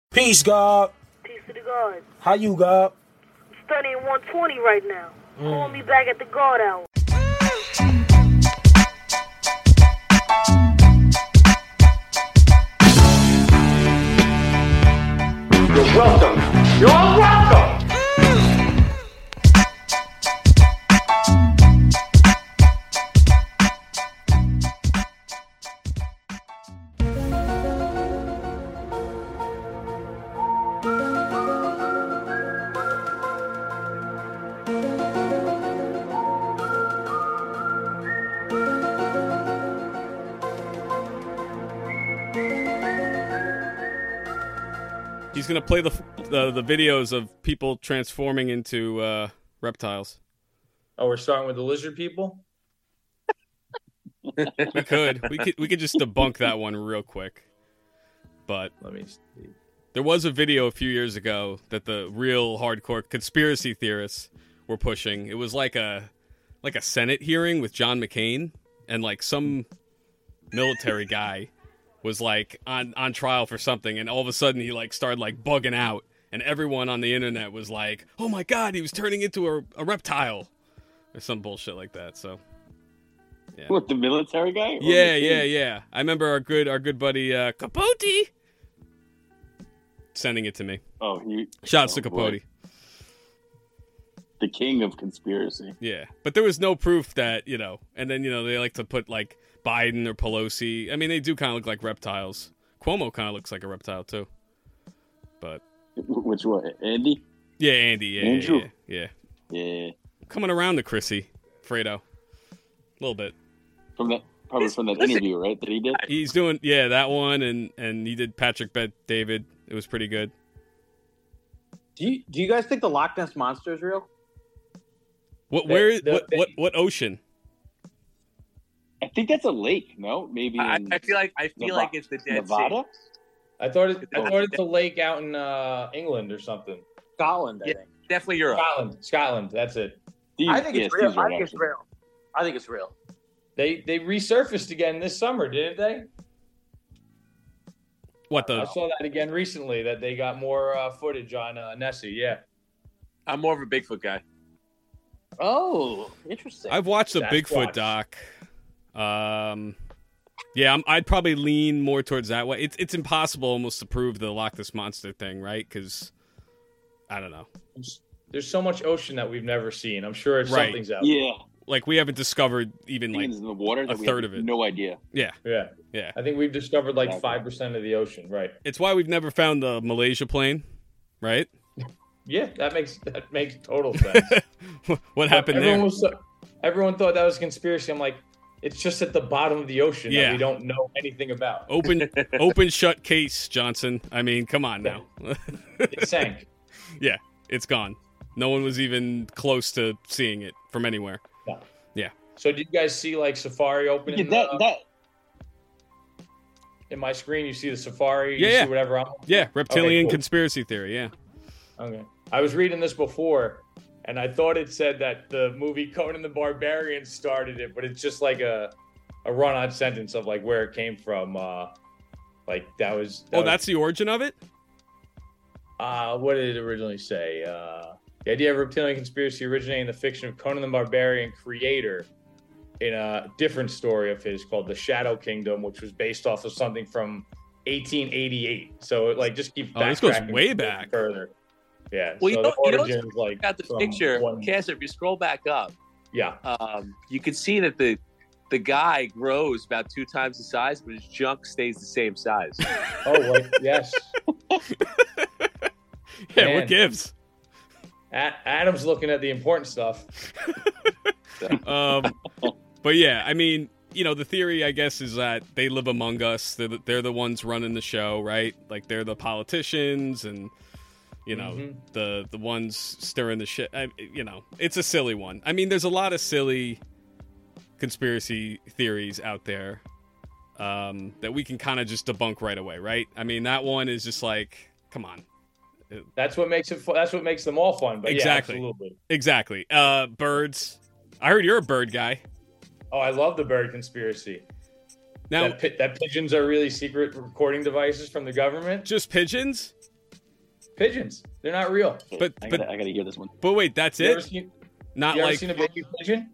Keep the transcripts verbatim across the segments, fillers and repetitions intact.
Peace, God. Peace to the God. How you, God? I'm studying one twenty right now. Mm. Call me back at the God hour. You're welcome. You're all welcome. He's gonna play the the, the videos of people transforming into uh, reptiles. Oh, we're starting with the lizard people? We could. We could we could just debunk that one real quick. But Let me see. There was a video a few years ago that the real hardcore conspiracy theorists were pushing. It was like a like a Senate hearing with John McCain, and like some military guy was like on, on trial for something, and all of a sudden he like started like bugging out, and everyone on the internet was like, "Oh my god, he was turning into a, a reptile," or some bullshit like that. So, yeah. What, the military guy? Or Yeah, the yeah, king? yeah. I remember our good our good buddy uh, Capote sending it to me. Oh, he. Shouts oh, to Capote. boy. The king of conspiracy. Yeah, but there was no proof that, you know, and then, you know, they like to put like Biden or Pelosi. I mean, they do kind of look like reptiles. Cuomo kind of looks like a reptile too. But Which one? Andy? yeah, Andy, yeah, Andrew? yeah, yeah, yeah. Yeah. Coming around to Chrissy, Fredo, a little bit. From that, probably from that Listen. interview, right? That he did. He's doing, yeah, that one, and and he did Patrick Bet David. It was pretty good. Do you do you guys think the Loch Ness monster is real? What? The- Where? the- what? What? What ocean? I think that's a lake. No, maybe. In I, I feel like I feel Neva- like it's the Dead Nevada. I thought it, I thought it's a lake out in uh, England or something. Scotland, I Yeah. think. Sea. Definitely Europe. Scotland. Scotland. That's it. Steve, I think yeah, it's real. Steve's right, I think it's actually. real. I think it's real. They they resurfaced again this summer, didn't they? What the? I saw that again recently. That they got more uh, footage on uh, Nessie. Yeah. I'm more of a Bigfoot guy. Oh, interesting. I've watched the Sasquatch. Bigfoot doc. Um, yeah, I'm, I'd probably lean more towards that way. It's it's impossible almost to prove the Loch Ness monster thing, right? Because I don't know. There's so much ocean that we've never seen. I'm sure it's Right. something's out there. Yeah. Like we haven't discovered even like Things in the water that a we third have of it. No idea. yeah, Yeah. yeah. I think we've discovered like Exactly. five percent of the ocean. Right. It's why we've never found the Malaysia plane, right? Yeah, that makes that makes total sense. What happened everyone there? Was so, everyone thought that was a conspiracy. I'm like, it's just at the bottom of the ocean Yeah. that we don't know anything about. Open, open, shut case, Johnson. I mean, come on now. It sank. Yeah, it's gone. No one was even close to seeing it from anywhere. So did you guys see like Safari open Yeah, in, that uh, that in my screen? You see the Safari. Yeah, you yeah. see whatever I'm. Yeah, reptilian Okay, cool. conspiracy theory. Yeah. Okay. I was reading this before, and I thought it said that the movie Conan the Barbarian started it, but it's just like a a run-on sentence of like where it came from. Uh, like that was. That Oh, was- that's the origin of it. Uh, what did it originally say? Uh, the idea of reptilian conspiracy originating in the fiction of Conan the Barbarian creator in a different story of his called The Shadow Kingdom, which was based off of something from eighteen eighty-eight. So it like just keeps Oh, this goes backtracking way back. further. Yeah. Well, so you know, the you know origin what's is like got the from picture, one- Cass. If you scroll back up, Yeah. um, you can see that the the guy grows about two times the size, but his junk stays the same size. Oh, wait, yes. Yeah, Man. what gives? A- Adam's looking at the important stuff. Um, but yeah, I mean, you know, the theory, I guess, is that they live among us. They're the, they're the ones running the show, right? Like they're the politicians and, you know, Mhm. the the ones stirring the shit. I, you know, it's a silly one. I mean, there's a lot of silly conspiracy theories out there um, that we can kind of just debunk right away, right? I mean, that one is just like, come on. That's what makes it. Fu- that's what makes them all fun. But Exactly. yeah, absolutely. Exactly. Uh, birds. I heard you're a bird guy. Oh, I love the bird conspiracy. Now, that, pi- that pigeons are really secret recording devices from the government. just pigeons? Pigeons. They're not real. But- I but- gotta, I gotta hear this one. But wait, that's You ever it? seen, Not you ever like seen a baby pigeon?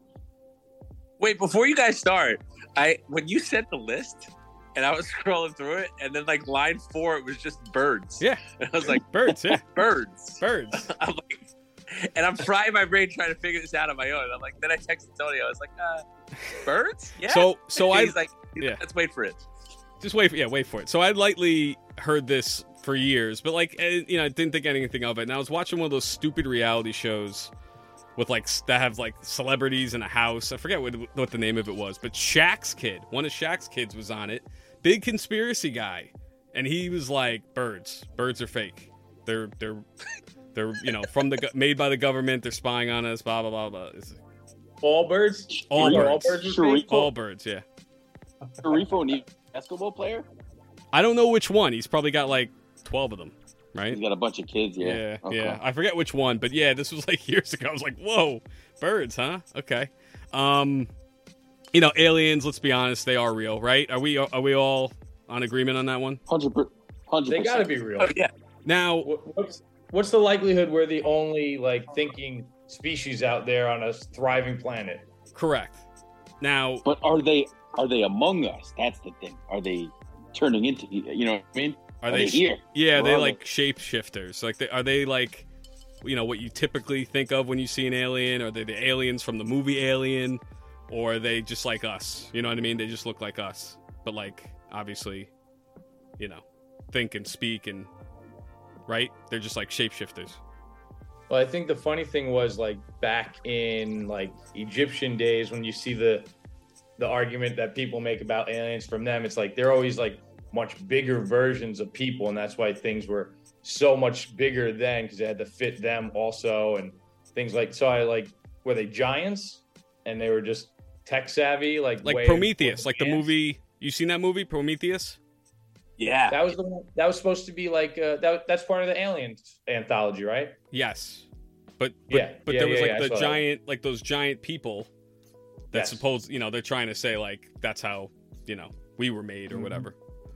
Wait, before you guys start, I when you sent the list and I was scrolling through it, and then like line four, it was just birds. Yeah. And I was like, birds, yeah. birds. Birds. I'm like, and I'm frying my brain trying to figure this out on my own. I'm like, then I texted Tony. I was like, uh, birds? Yeah. So so And I he's like, yeah. let's wait for it. just wait for yeah, wait for it. So I lightly heard this for years, but like eh, you know, I didn't think anything of it. And I was watching one of those stupid reality shows with like s- that have like celebrities in a house. I forget what what the name of it was, but Shaq's kid, one of Shaq's kids was on it. Big conspiracy guy, and he was like, "Birds, birds are fake. They're they're they're you know from the go- made by the government. They're spying on us. Blah blah blah blah." It's All birds? all Are birds, all birds are Sharif- fake? all birds. Yeah, Sharifo, new basketball player. I don't know which one. He's probably got like twelve of them, right? He's got a bunch of kids. Yeah. Yeah, Okay. yeah. I forget which one, but yeah, this was like years ago. I was like, "Whoa, birds, huh?" Okay. Um, you know, aliens. Let's be honest, they are real, right? Are we? Are we all on agreement on that one? Hundred per, hundred. They gotta be real. Oh yeah. Now, What- What's what's the likelihood we're the only like thinking species out there on a thriving planet? correct. Now, But are they are they among us? That's the thing. Are they turning into? You know what I mean? are Are they? they here? Yeah, they Where are like shapeshifters. Like, they, are they like, you know, what you typically think of when you see an alien? Are they the aliens from the movie Alien, or are they just like us? You know what I mean? They just look like us, but like obviously, you know, think and speak and right. They're just like shapeshifters. Well, I think the funny thing was like back in like Egyptian days when you see the the argument that people make about aliens from them, it's like they're always like much bigger versions of people, and that's why things were so much bigger then because they had to fit them also and things like so. I like were they giants and they were just tech savvy like Like way Prometheus, before like the ants? movie. You seen that movie, Prometheus? Yeah. That was the one, that was supposed to be like uh, that. That's part of the Aliens anthology, right? Yes, but but, Yeah, but yeah, there was yeah, like yeah, I the saw that. giant, like those giant people that Yes. suppose you know they're trying to say like that's how you know we were made or Mhm. whatever.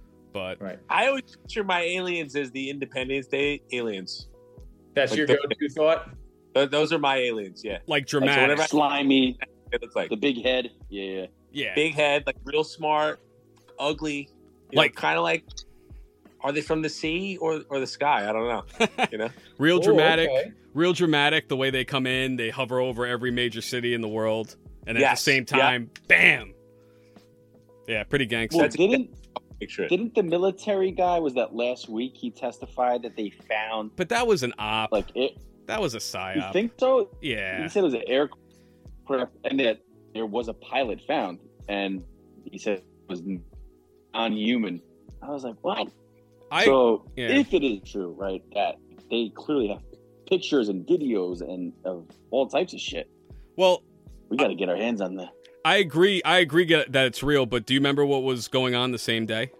But Right. I always picture my aliens as the Independence Day aliens. That's Like your the- go-to thought. Th- Those are my aliens. Yeah. like Like, so dramatic, whenever I- Slimy, They look like the big head. Yeah, yeah. yeah, big head, like real smart, ugly, you Like- like kind of like. Are they from the sea or or the sky? I don't know. You know. real Oh, dramatic, okay. real dramatic. The way they come in, they hover over every major city in the world, and at Yes, the same yeah. time, bam. Yeah, pretty gangster. Well, That's- didn't Picture it. didn't the military guy was that last week? He testified that they found but that was an op. like it. that was a You psyop. think so? Yeah, He said it was an aircraft, and that there was a pilot found, and he said it was non-human. I was like, what? I so yeah. if it is true, right, that they clearly have pictures and videos and of all types of shit, well, we got to get our hands on that. I agree. I agree get- that it's real. But do you remember what was going on the same day?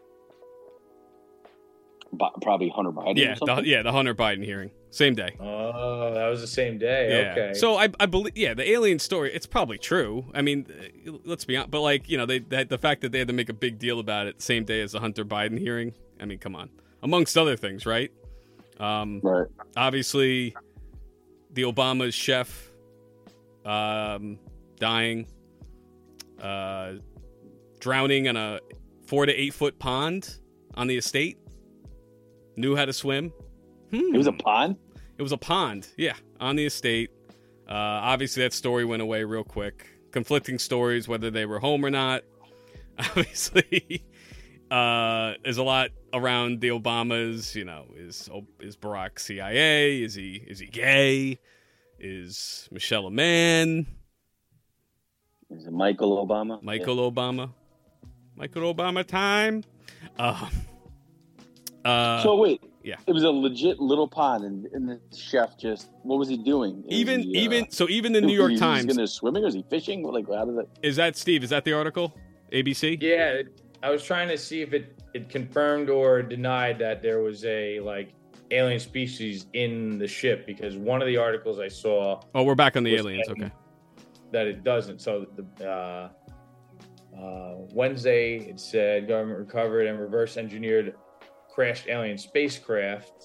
Bi- Probably Hunter Biden. Yeah, or the, something. yeah, the Hunter Biden hearing, same day. Oh, that was the same day. Yeah. Okay. So I, I believe, yeah, the alien story, it's probably true. I mean, uh, let's be honest. But like, you know, they, that the fact that they had to make a big deal about it the same day as the Hunter Biden hearing. I mean, come on. Amongst other things, right? Um, Right. obviously, the Obama's chef, um, dying, uh, drowning in a four to eight foot pond on the estate. Knew how to swim. Hmm. It was a pond. It was a pond, yeah, on the estate. Uh, obviously, that story went away real quick. Conflicting stories, whether they were home or not. Obviously, uh, there's a lot around the Obamas. You know, is is Barack C I A? Is he is he gay? Is Michelle a man? It was a Michael Obama. Michael Obama? Michael Obama time? Uh, uh, So wait, yeah. it was a legit little pond, and, and the chef just what was he doing? Is even he, uh, even so, even the New York is he Times. Going to swimming or is he fishing? Like how does it? Is that Steve? Is that the article? A B C? yeah, it- I was trying to see if it it confirmed or denied that there was a like alien species in the ship because one of the articles I saw Oh, we're back on the was aliens. saying Okay. that it doesn't. So the uh, uh, Wednesday it said government recovered and reverse engineered crashed alien spacecraft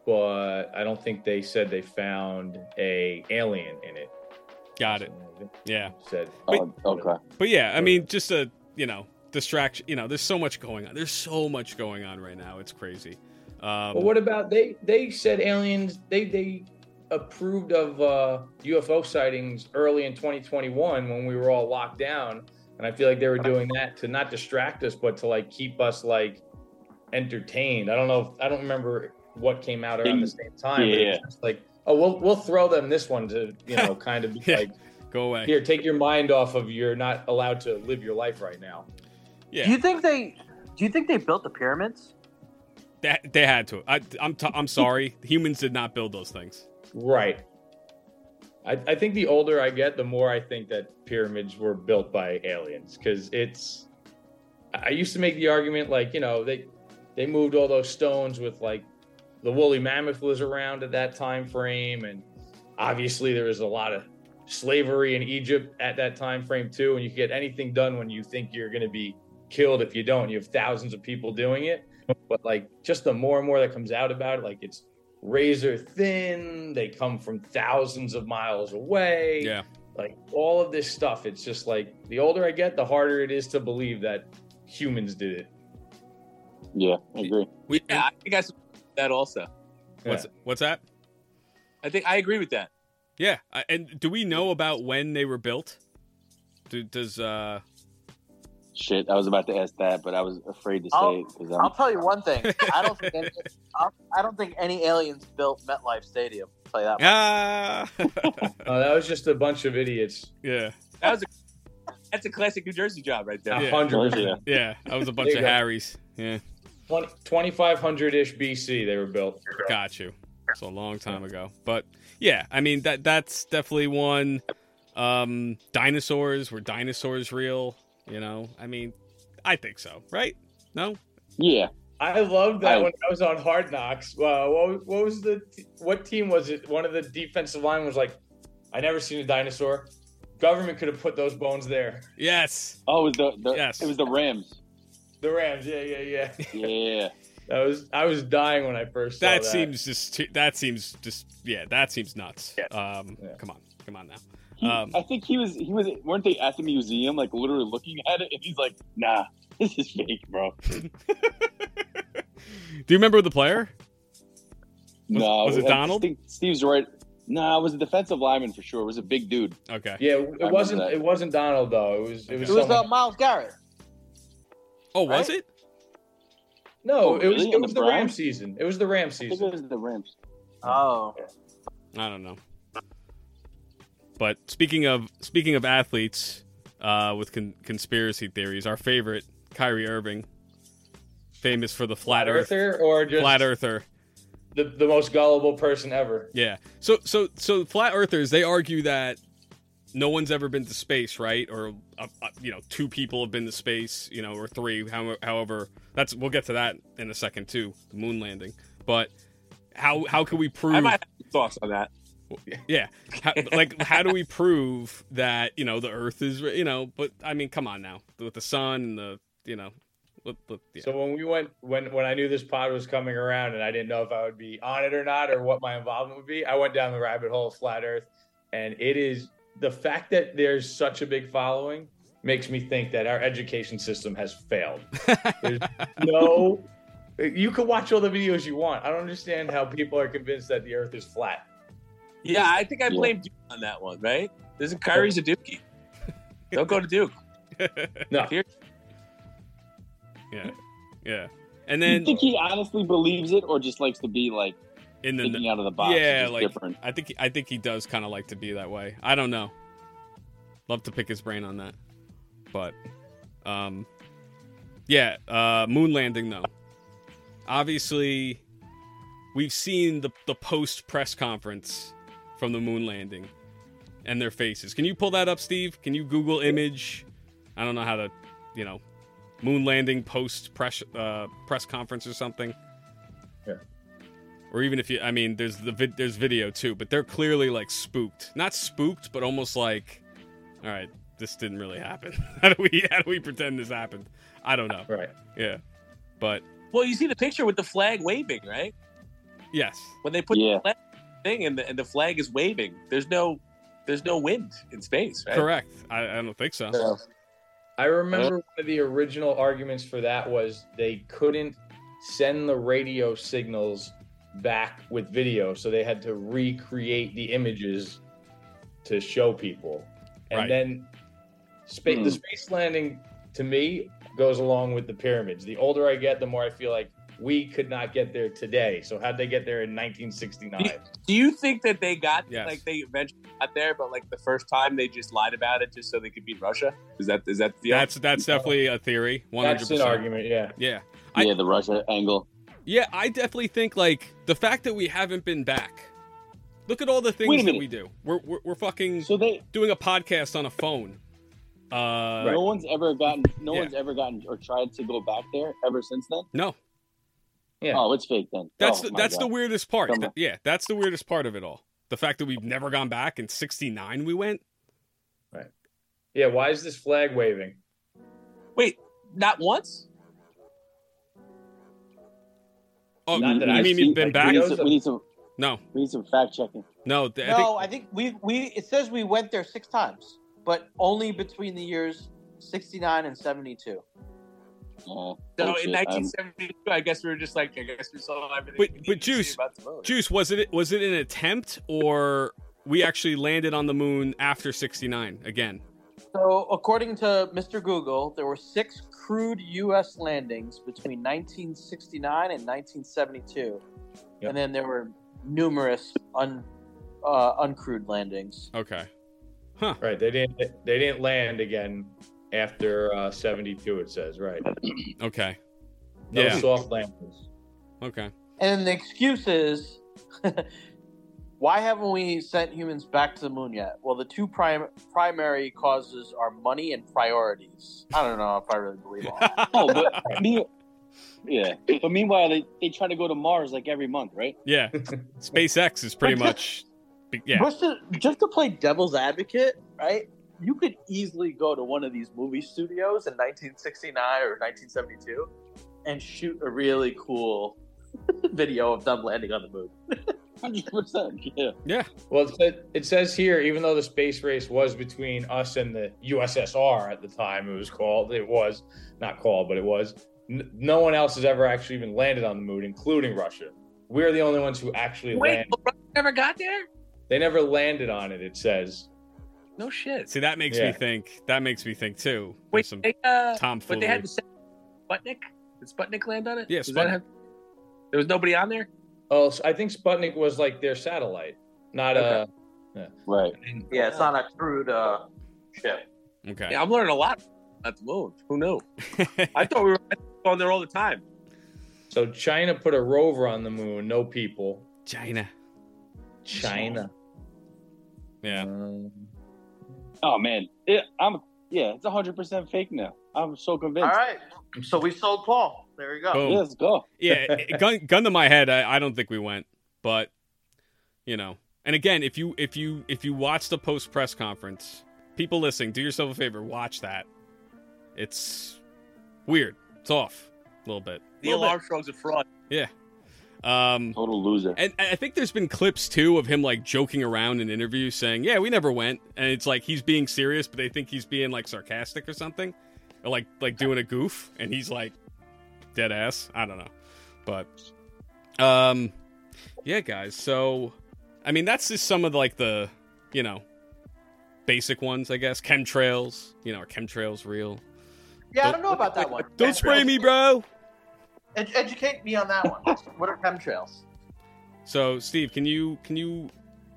but I don't think they said they found a alien in it. Got it. Yeah. Said. Oh, okay. But yeah, I mean, just a, you know, distraction. You know, there's so much going on. There's so much going on right now. It's crazy. Um, Well, what about they? They said aliens. They they approved of uh, U F O sightings early in twenty twenty-one when we were all locked down, and I feel like they were doing that to not distract us, but to like keep us like entertained. I don't know. If, I don't remember what came out around the same time. Yeah. But it was just like, oh, we'll we'll throw them this one to you know kind of be Yeah. like, go away. here, take your mind off of you're not allowed to live your life right now. Yeah. Do you think they? Do you think they built the pyramids? They, they had to. I, I'm t- I'm sorry. Humans did not build those things. Right. I, I think the older I get, the more I think that pyramids were built by aliens. Because it's, I used to make the argument like, you know, they they moved all those stones with like the woolly mammoth was around at that time frame, and obviously there was a lot of slavery in Egypt at that time frame too. And you can get anything done when you think you're going to be killed. If you don't, you have thousands of people doing it. But like just the more and more that comes out about it, like it's razor thin, they come from thousands of miles away. Yeah. Like all of this stuff, it's just like the older I get, the harder it is to believe that humans did it. Yeah, I agree. We, Yeah, I think I support that also. what's Yeah. what's that? I think I agree with that. Yeah. I- And do we know about when they were built? Do, does uh? Shit, I was about to ask that, but I was afraid to say I'll- it because I'll I'm. tell you one thing. I don't think any, I'll- I don't think any aliens built MetLife Stadium. I'll tell you that. Ah. Uh, that was just a bunch of idiots. yeah. That was a, that's a classic New Jersey job right there. A Yeah. hundred Yeah. percent. Yeah. That was a bunch There of you go. Harrys. Yeah. twenty-five hundred-ish B C they were built. Got you. So a long time ago. But yeah, I mean that that's definitely one. Um, dinosaurs, were dinosaurs real? You know, I mean, I think so, right? No? Yeah, I loved that I- when I was on Hard Knocks. Uh, what, what was the what team was it? One of the defensive line was like, "I never seen a dinosaur." Government could have put those bones there. Yes. oh, it was the, the Yes. it was the Rams. The Rams, yeah, yeah, yeah. Yeah, That was I was dying when I first saw that. That seems just too, that seems just yeah, that seems nuts. Um, Yeah. come on. Come on now. He- Um, I think he was he was weren't they at the museum like literally looking at it and he's like, nah, this is fake, bro. Do you remember the player? No, was it I Donald? think Steve's right. Nah, it was a defensive lineman for sure. It was a big dude. Okay. Yeah, it remember wasn't that. it wasn't Donald though. It was it was It was someone. uh, Miles Garrett. Oh, was Right? it? no, Oh, it was really? it On was the the Ram Browns? season. It was the Ram I think season. it was the Rams. Oh, I don't know. But speaking of speaking of athletes uh, with con- conspiracy theories, our favorite Kyrie Irving, famous for the flat, Flat Earth, Earther or just flat Earther. the, the most gullible person ever. Yeah. So so so flat earthers, they argue that no one's ever been to space, right? Or uh, uh, you know, two people have been to space, you know, or three. How, however, that's we'll get to that in a second too, the moon landing. But how how can we prove? I might have some thoughts on that. Yeah. How, like, how do we prove that, you know, the Earth is, you know, but, I mean, come on now. With the sun and the, you know, with, with, yeah. So when we went when when I knew this pod was coming around and I didn't know if I would be on it or not or what my involvement would be, I went down the rabbit hole of flat Earth, and it is the fact that there's such a big following makes me think that our education system has failed. There's no, you can watch all the videos you want. I don't understand how people are convinced that the Earth is flat. Yeah, I think I Yeah. blame Duke on that one, right? This is Kyrie's a Dookie. Don't go to Duke. No, Here- yeah. Yeah. And Do you then think he honestly believes it or just likes to be like in the, thinking out of the box? yeah, It's just like, different. I think, I think he does kind of like to be that way. I don't know. Love to pick his brain on that. But, um, yeah, uh, moon landing though. Obviously, we've seen the, the post press conference from the moon landing and their faces. Can you pull that up, Steve? Can you Google image? I don't know how to, you know, moon landing post press uh, press conference or something. Yeah. Or even if you, I mean, there's the vid, there's video too, but they're clearly like spooked. Not spooked, but almost like, all right, this didn't really happen. How do we how do we pretend this happened? I don't know. right. Yeah, but Well, you see the picture with the flag waving, right? Yes. When they put Yeah. the flag thing and the and the flag is waving, there's no there's no wind in space, right? Correct. I, I don't think so. So, I remember one of the original arguments for that was they couldn't send the radio signals back with video, so they had to recreate the images to show people. And Right. then spa- Hmm. the space landing, to me, goes along with the pyramids. The older I get, the more I feel like we could not get there today. So how'd they get there in nineteen sixty-nine? Do you think that they got Yes. like they eventually got there, but like the first time they just lied about it just so they could beat Russia? Is that is that the That's that's definitely a theory. One hundred That's an percent. argument, yeah. Yeah. I- Yeah, the Russia angle. Yeah, I definitely think like the fact that we haven't been back. Look at all the Wait a things that minute. we do. We're we're, we're fucking So they doing a podcast on a phone. Uh, no one's ever gotten no Yeah. one's ever gotten or tried to go back there ever since then. no, Yeah. Oh, it's fake then. that's Oh, the, my that's the God. weirdest part. Come Th- on. yeah, that's the weirdest part of it all. The fact that we've never gone back. In sixty-nine we went. Yeah, why is this flag waving? Wait, not once? Oh, Not you that mean I've we've seen, been like, back? We videos need, some, we need some No, we need some fact checking. no. th- I No, think I think we we it says we went there six times, but only between the years sixty-nine and seventy-two. Uh, So bullshit. in I'm- nineteen seventy-two, I guess we were just like, I guess we saw everything. But- we needed but to see Juice- about the moon. Juice, was it was it an attempt or we actually landed on the moon after sixty-nine again? So, according to Mister Google, there were six crewed U S landings between nineteen sixty-nine and nineteen seventy-two, Yep. and then there were numerous un uh, uncrewed landings. Okay. Right, they didn't they didn't land again after uh, seventy-two, it says, right. Okay. No Yeah. soft landings. Okay. And the excuse is, why haven't we sent humans back to the moon yet? Well, the two prim- primary causes are money and priorities. I don't know if I really believe all that. Oh, but me, yeah. But meanwhile, they, they try to go to Mars like every month, right? Yeah. SpaceX is pretty much. Yeah. Just to, just to play devil's advocate, right? You could easily go to one of these movie studios in nineteen sixty-nine or nineteen seventy-two and shoot a really cool video of them landing on the moon. Hundred percent. Yeah. Yeah. Well, it, said, it says here, even though the space race was between us and the U S S R at the time, it was called, it was not called, but it was, n- no one else has ever actually even landed on the moon, including Russia. We're the only ones who actually Wait, landed. Russia never got there? They never landed on it, it says. No shit. See, that makes Yeah. me think. That makes me think too. There's Wait, some they, uh, tomfoolery. but they had the Sputnik. Did Sputnik land on it? Yeah, Does that Sputnik. have- there was nobody on there. Oh, so I think Sputnik was like their satellite, not a. Right. Yeah, it's not a crewed uh, ship. Okay. Yeah, I'm learning a lot about the moon. Who knew? I thought we were on there all the time. So China put a rover on the moon, no people. China. China. Yeah. Um, Oh man. It, I'm. Yeah. It's hundred percent fake now. I'm so convinced. All right. So we sold Paul. There we go. Boom. Yeah, let's go. Yeah. it- gun, gun to my head. I, I don't think we went, but you know. And again, if you if you if you watch the post press conference, people listening, do yourself a favor, watch that. It's weird. It's off a little bit. Neil Little bit. Armstrong's a fraud. Yeah. Um. Total loser. And I think there's been clips too of him like joking around in interviews saying, "Yeah, we never went," and it's like he's being serious, but they think he's being like sarcastic or something, or like like doing a goof, and he's like dead ass. I don't know, but um, yeah, guys. So, I mean, that's just some of like the you know basic ones, I guess. Chemtrails, you know, are chemtrails real? Yeah, I don't know about that one. Don't spray me, bro. Ed- educate me on that one. What are chemtrails? So, Steve, can you can you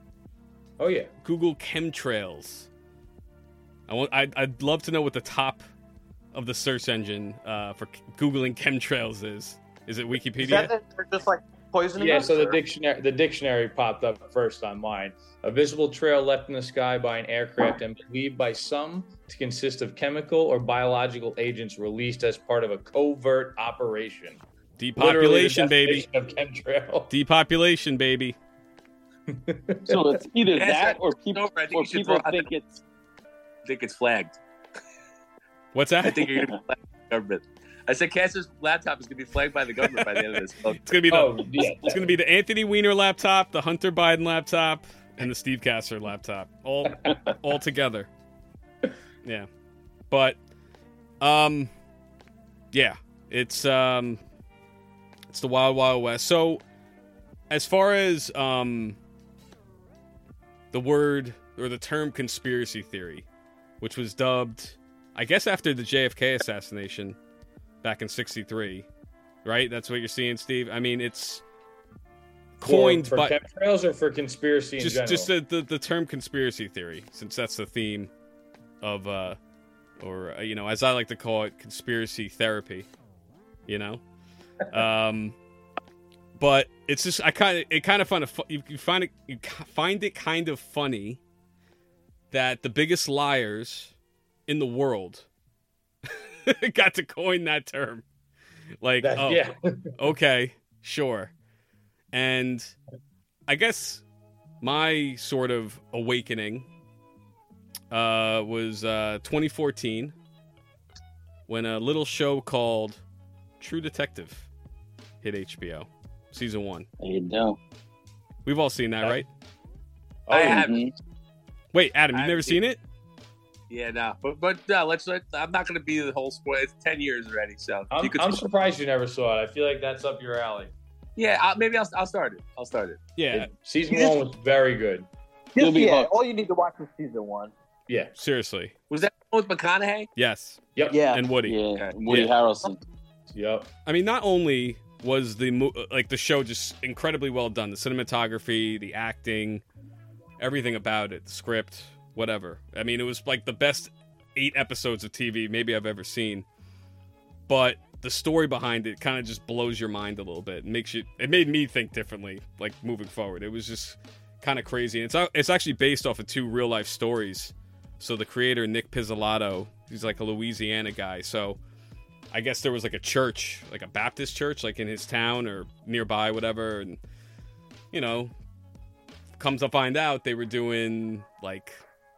oh yeah. Google chemtrails? I want. I'd, I'd love to know what the top of the search engine uh, for c- googling chemtrails is. Is it Wikipedia? Is that that they're just like poisoning Yeah, us, so the or- dictionary the dictionary popped up first on mine. A visible trail left in the sky by an aircraft and believed by some to consist of chemical or biological agents released as part of a covert operation. Depopulation, Literally baby. the definition of chemtrail. Depopulation, baby. So it's either Yeah, that so- or people over. I think or you should people throw out think the- it's I think it's flagged. What's that? I think you're gonna be flagged by the government. I said Cass's laptop is going to be flagged by the government by the end of this. It's gonna be the Oh, yeah. it's gonna be the Anthony Weiner laptop, the Hunter Biden laptop, and the Steve Kasser laptop, all all together. Yeah, but um, yeah, it's um, it's the Wild Wild West. So, as far as um, the word or the term conspiracy theory, which was dubbed, I guess, after the J F K assassination back in sixty-three, right? That's what you're seeing, Steve. I mean, it's coined for, for by chemtrails or for conspiracy in just general? just the, the the term conspiracy theory, since that's the theme of uh or uh, you know, as I like to call it, conspiracy therapy. You know, um, but it's just I kind of it kind of find it you, you find it you find it kind of funny that the biggest liars in the world got to coin that term. Like, That- oh, yeah. okay, sure. And I guess my sort of awakening uh, was uh, twenty fourteen when a little show called True Detective hit H B O, season one. There you go. We've all seen that, right? Oh, I have. Mhm. Wait, Adam, you've I've never seen seen it? Yeah, no, but but no, let's. Let, I'm not going to be the whole spoil. It's ten years already, so I'm, you could. I'm surprised you never saw it. I feel like that's up your alley. yeah, I'll, maybe I'll I'll start it. I'll start it. Yeah, It- season You just- one was very good. You'll Just, be yeah, hooked. all you need to watch is season one. Yeah. seriously. Was that with McConaughey? Yes, Yep. Yeah. and Woody. Yeah, Okay. Woody Yeah. Harrelson. Yep. I mean, not only was the mo- like the show just incredibly well done, the cinematography, the acting, everything about it, the script, whatever. I mean, it was like the best eight episodes of T V maybe I've ever seen. But the story behind it kind of just blows your mind a little bit. It makes you. It made me think differently, like moving forward. It was just kind of crazy. And it's it's actually based off of two real life stories. So the creator, Nick Pizzolatto, he's like a Louisiana guy. So I guess there was like a church, like a Baptist church, like in his town or nearby, whatever. And, you know, comes to find out they were doing like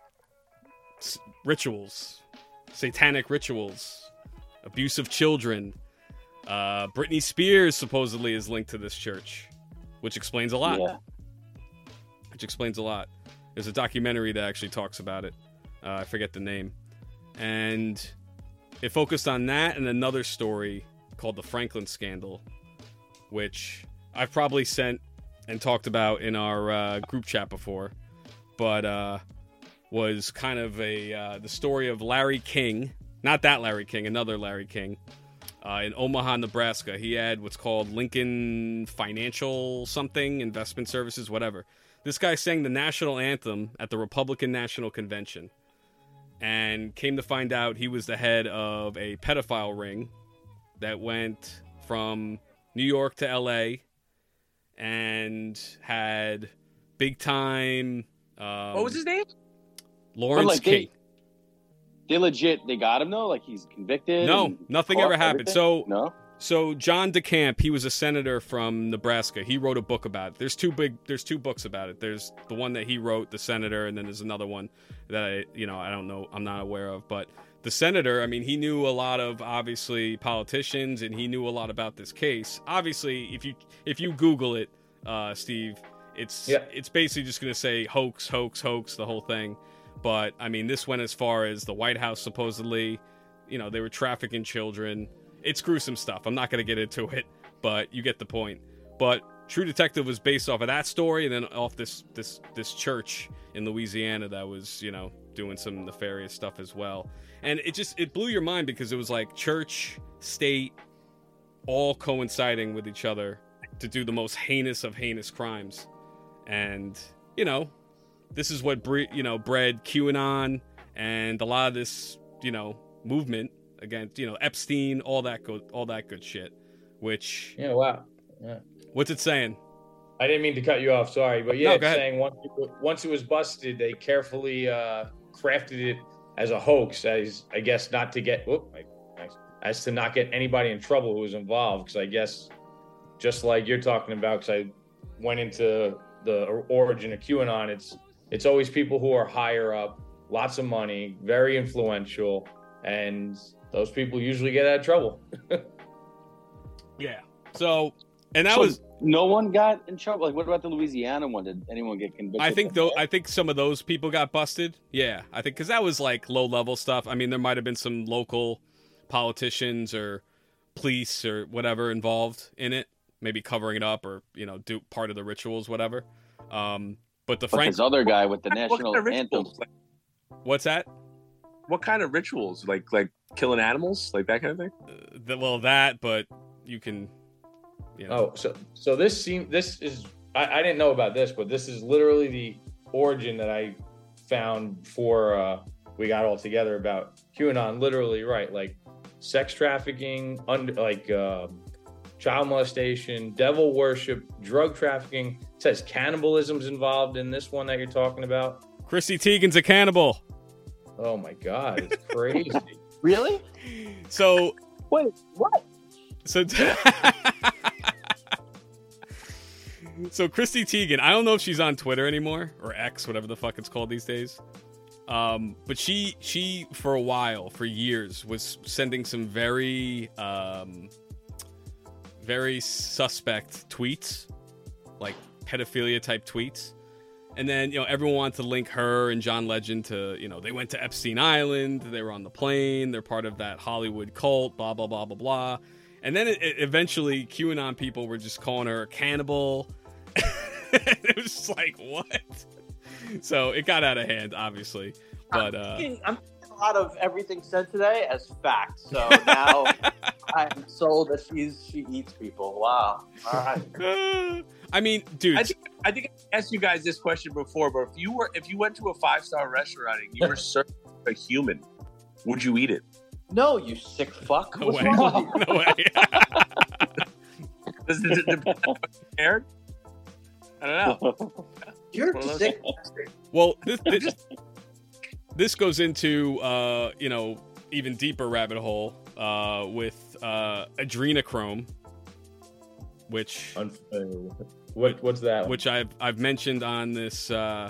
s- rituals, satanic rituals, abuse of children. Uh, Britney Spears supposedly is linked to this church, which explains a lot. Yeah. Which explains a lot. There's a documentary that actually talks about it. Uh, I forget the name. And it focused on that and another story called the Franklin Scandal, which I've probably sent and talked about in our uh, group chat before, but uh, was kind of a uh, the story of Larry King, not that Larry King, another Larry King, uh, in Omaha, Nebraska. He had what's called Lincoln Financial something, investment services, whatever. This guy sang the national anthem at the Republican National Convention, and came to find out he was the head of a pedophile ring that went from New York to L A and had big time. Um, What was his name? Lawrence But, like, King. They legit, they got him though. Like he's convicted. No, and nothing caught ever happened. everything? So, no. so John DeCamp, he was a senator from Nebraska. He wrote a book about it. There's two big. There's two books about it. There's the one that he wrote, the senator, and then there's another one that I, you know, I don't know, I'm not aware of. But the senator, I mean, he knew a lot of obviously politicians, and he knew a lot about this case. Obviously, if you if you Google it, uh, Steve, it's Yeah. it's basically just gonna say hoax, hoax, hoax, the whole thing. But I mean, this went as far as the White House supposedly, you know, they were trafficking children. It's gruesome stuff. I'm not going to get into it, but you get the point. But True Detective was based off of that story, and then off this this this church in Louisiana that was, you know, doing some nefarious stuff as well. And it just it blew your mind because it was like church, state, all coinciding with each other to do the most heinous of heinous crimes. And you know, this is what bre- you know bred QAnon and a lot of this, you know, movement against, you know, Epstein, all that good, all that good shit. Which, Yeah. Wow. Yeah. what's it saying? I didn't mean to cut you off. Sorry, but yeah, No, it's go ahead. saying once it, once it was busted, they carefully uh, crafted it as a hoax, as I guess not to get whoop, like, as to not get anybody in trouble who was involved. Because I guess just like you're talking about, because I went into the origin of QAnon, it's it's always people who are higher up, lots of money, very influential, and those people usually get out of trouble. Yeah. So, and that So was. no one got in trouble. Like, what about the Louisiana one? Did anyone get convicted? I think of though. that? I think some of those people got busted. Yeah, I think because that was like low level stuff. I mean, there might have been some local politicians or police or whatever involved in it, maybe covering it up or you know do part of the rituals, whatever. Um, but the But Frank, this other guy with the What national kind of anthem. rituals? Like, what's that? what kind of rituals? Like like killing animals, like that kind of thing. Uh, the, well, that, but you can. You know, Oh, so so this seem this is I, I didn't know about this, but this is literally the origin that I found before uh, we got all together about QAnon. Literally, right? Like sex trafficking, under like um, child molestation, devil worship, drug trafficking. It says cannibalism's involved in this one that you're talking about. Chrissy Teigen's a cannibal. Oh my God, it's crazy. Really? So Wait, what? So, so Christy Teigen, I don't know if she's on Twitter anymore or X, whatever the fuck it's called these days. Um, but she, she for a while, for years, was sending some very, um, very suspect tweets, like pedophilia type tweets. And then, you know, everyone wanted to link her and John Legend to, you know, they went to Epstein Island, they were on the plane, they're part of that Hollywood cult, blah, blah, blah, blah, blah. And then it, it, eventually QAnon people were just calling her a cannibal. It was just like, what? So it got out of hand, obviously. But uh, I'm taking, I'm taking a lot of everything said today as fact. So now I'm sold that she's she eats people. Wow. All right. I mean, dude. I think I think I asked you guys this question before, but if you were if you went to a five star restaurant and you were served a human, would you eat it? No, you sick fuck. No What's way. wrong with you? No way. Does it depend on what you prepared? I don't know. You're One of those- sick. Well, this, this, this goes into, uh, you know, even deeper rabbit hole uh, with uh, adrenochrome, which Un- uh, what what's that? which I've I've mentioned on this uh,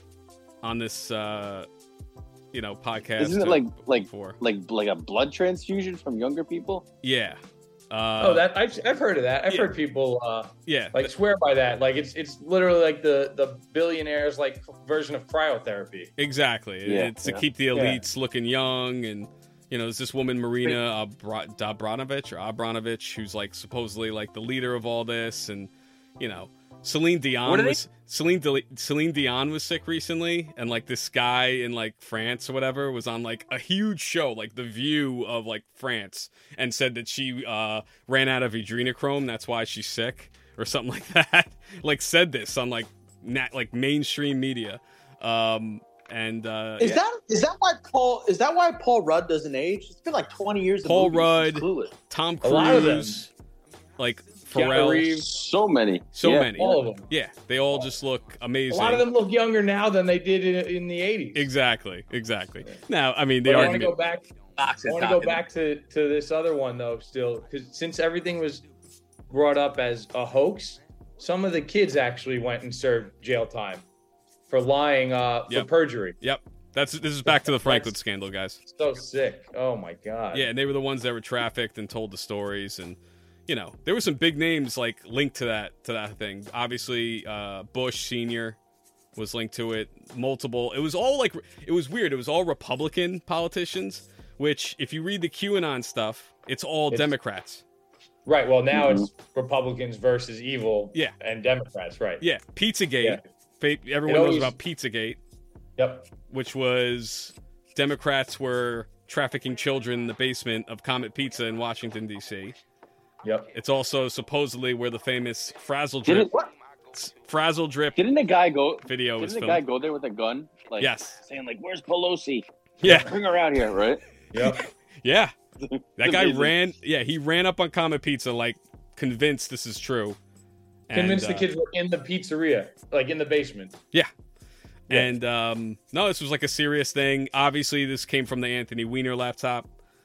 on this uh, you know podcast. Isn't it like like before? like like a blood transfusion from younger people? Yeah. Uh, oh, that I've, I've heard of that. I've yeah. heard people uh, yeah. like swear by that. Like it's it's literally like the the billionaires like version of cryotherapy. Exactly. Yeah, It's to yeah. keep the elites looking young. And, you know, there's this woman, Marina Abra- Abranovich or Abranovich, who's like supposedly like the leader of all this. And, you know, Celine What Dion are they- was Celine, Di- Celine Dion was sick recently. And like this guy in like France or whatever was on like a huge show, like The View of like France, and said that she uh, ran out of adrenochrome. That's why she's sick or something like that. Like said this on like nat- like mainstream media. Um, and uh, Is yeah. that is that why Paul is that why Paul Rudd doesn't age? It's been like twenty years. of Paul movies since Rudd, Clueless. Tom A lot of them. Cruise, like Keanu Pharrell, Reeves, So many. so Yeah. many. all of them. Yeah, they all just look A amazing. lot of them look younger now than they did in, in the eighties. Exactly, exactly. Now, I mean, the But I want to argument. go back. Box I it want to go top. back to, to this other one though, still, because since everything was brought up as a hoax, some of the kids actually went and served jail time for lying uh, for Yep. perjury. Yep, that's this is back to the Franklin scandal, guys. So sick. Oh my god. Yeah, and they were the ones that were trafficked and told the stories, and you know, there were some big names like linked to that to that thing. Obviously, uh, Bush Senior was linked to it. Multiple. It was all like it was weird. It was all Republican politicians. Which, if you read the QAnon stuff, it's all It's- Democrats. Right. Well, now it's Republicans versus evil. Yeah. And Democrats. Right. Yeah, Pizzagate. Yeah. Fa- Everyone It knows always- about Pizzagate, Yep. which was Democrats were trafficking children in the basement of Comet Pizza in Washington, D C. Yep. It's also supposedly where the famous Frazzle Drip, Didn't Frazzle Drip didn't the guy go? video was Didn't the guy filmed. go there with a gun? Like Yes. saying like, "Where's Pelosi? Yeah, Bring her out here!" Right? Yep. yeah. That guy Amazing. ran. Yeah, he ran up on Comet Pizza, like convinced this is true. And, Convince the uh, kids were in the pizzeria, like in the basement. Yeah. Yeah. And um, no, this was like a serious thing. Obviously, this came from the Anthony Weiner laptop.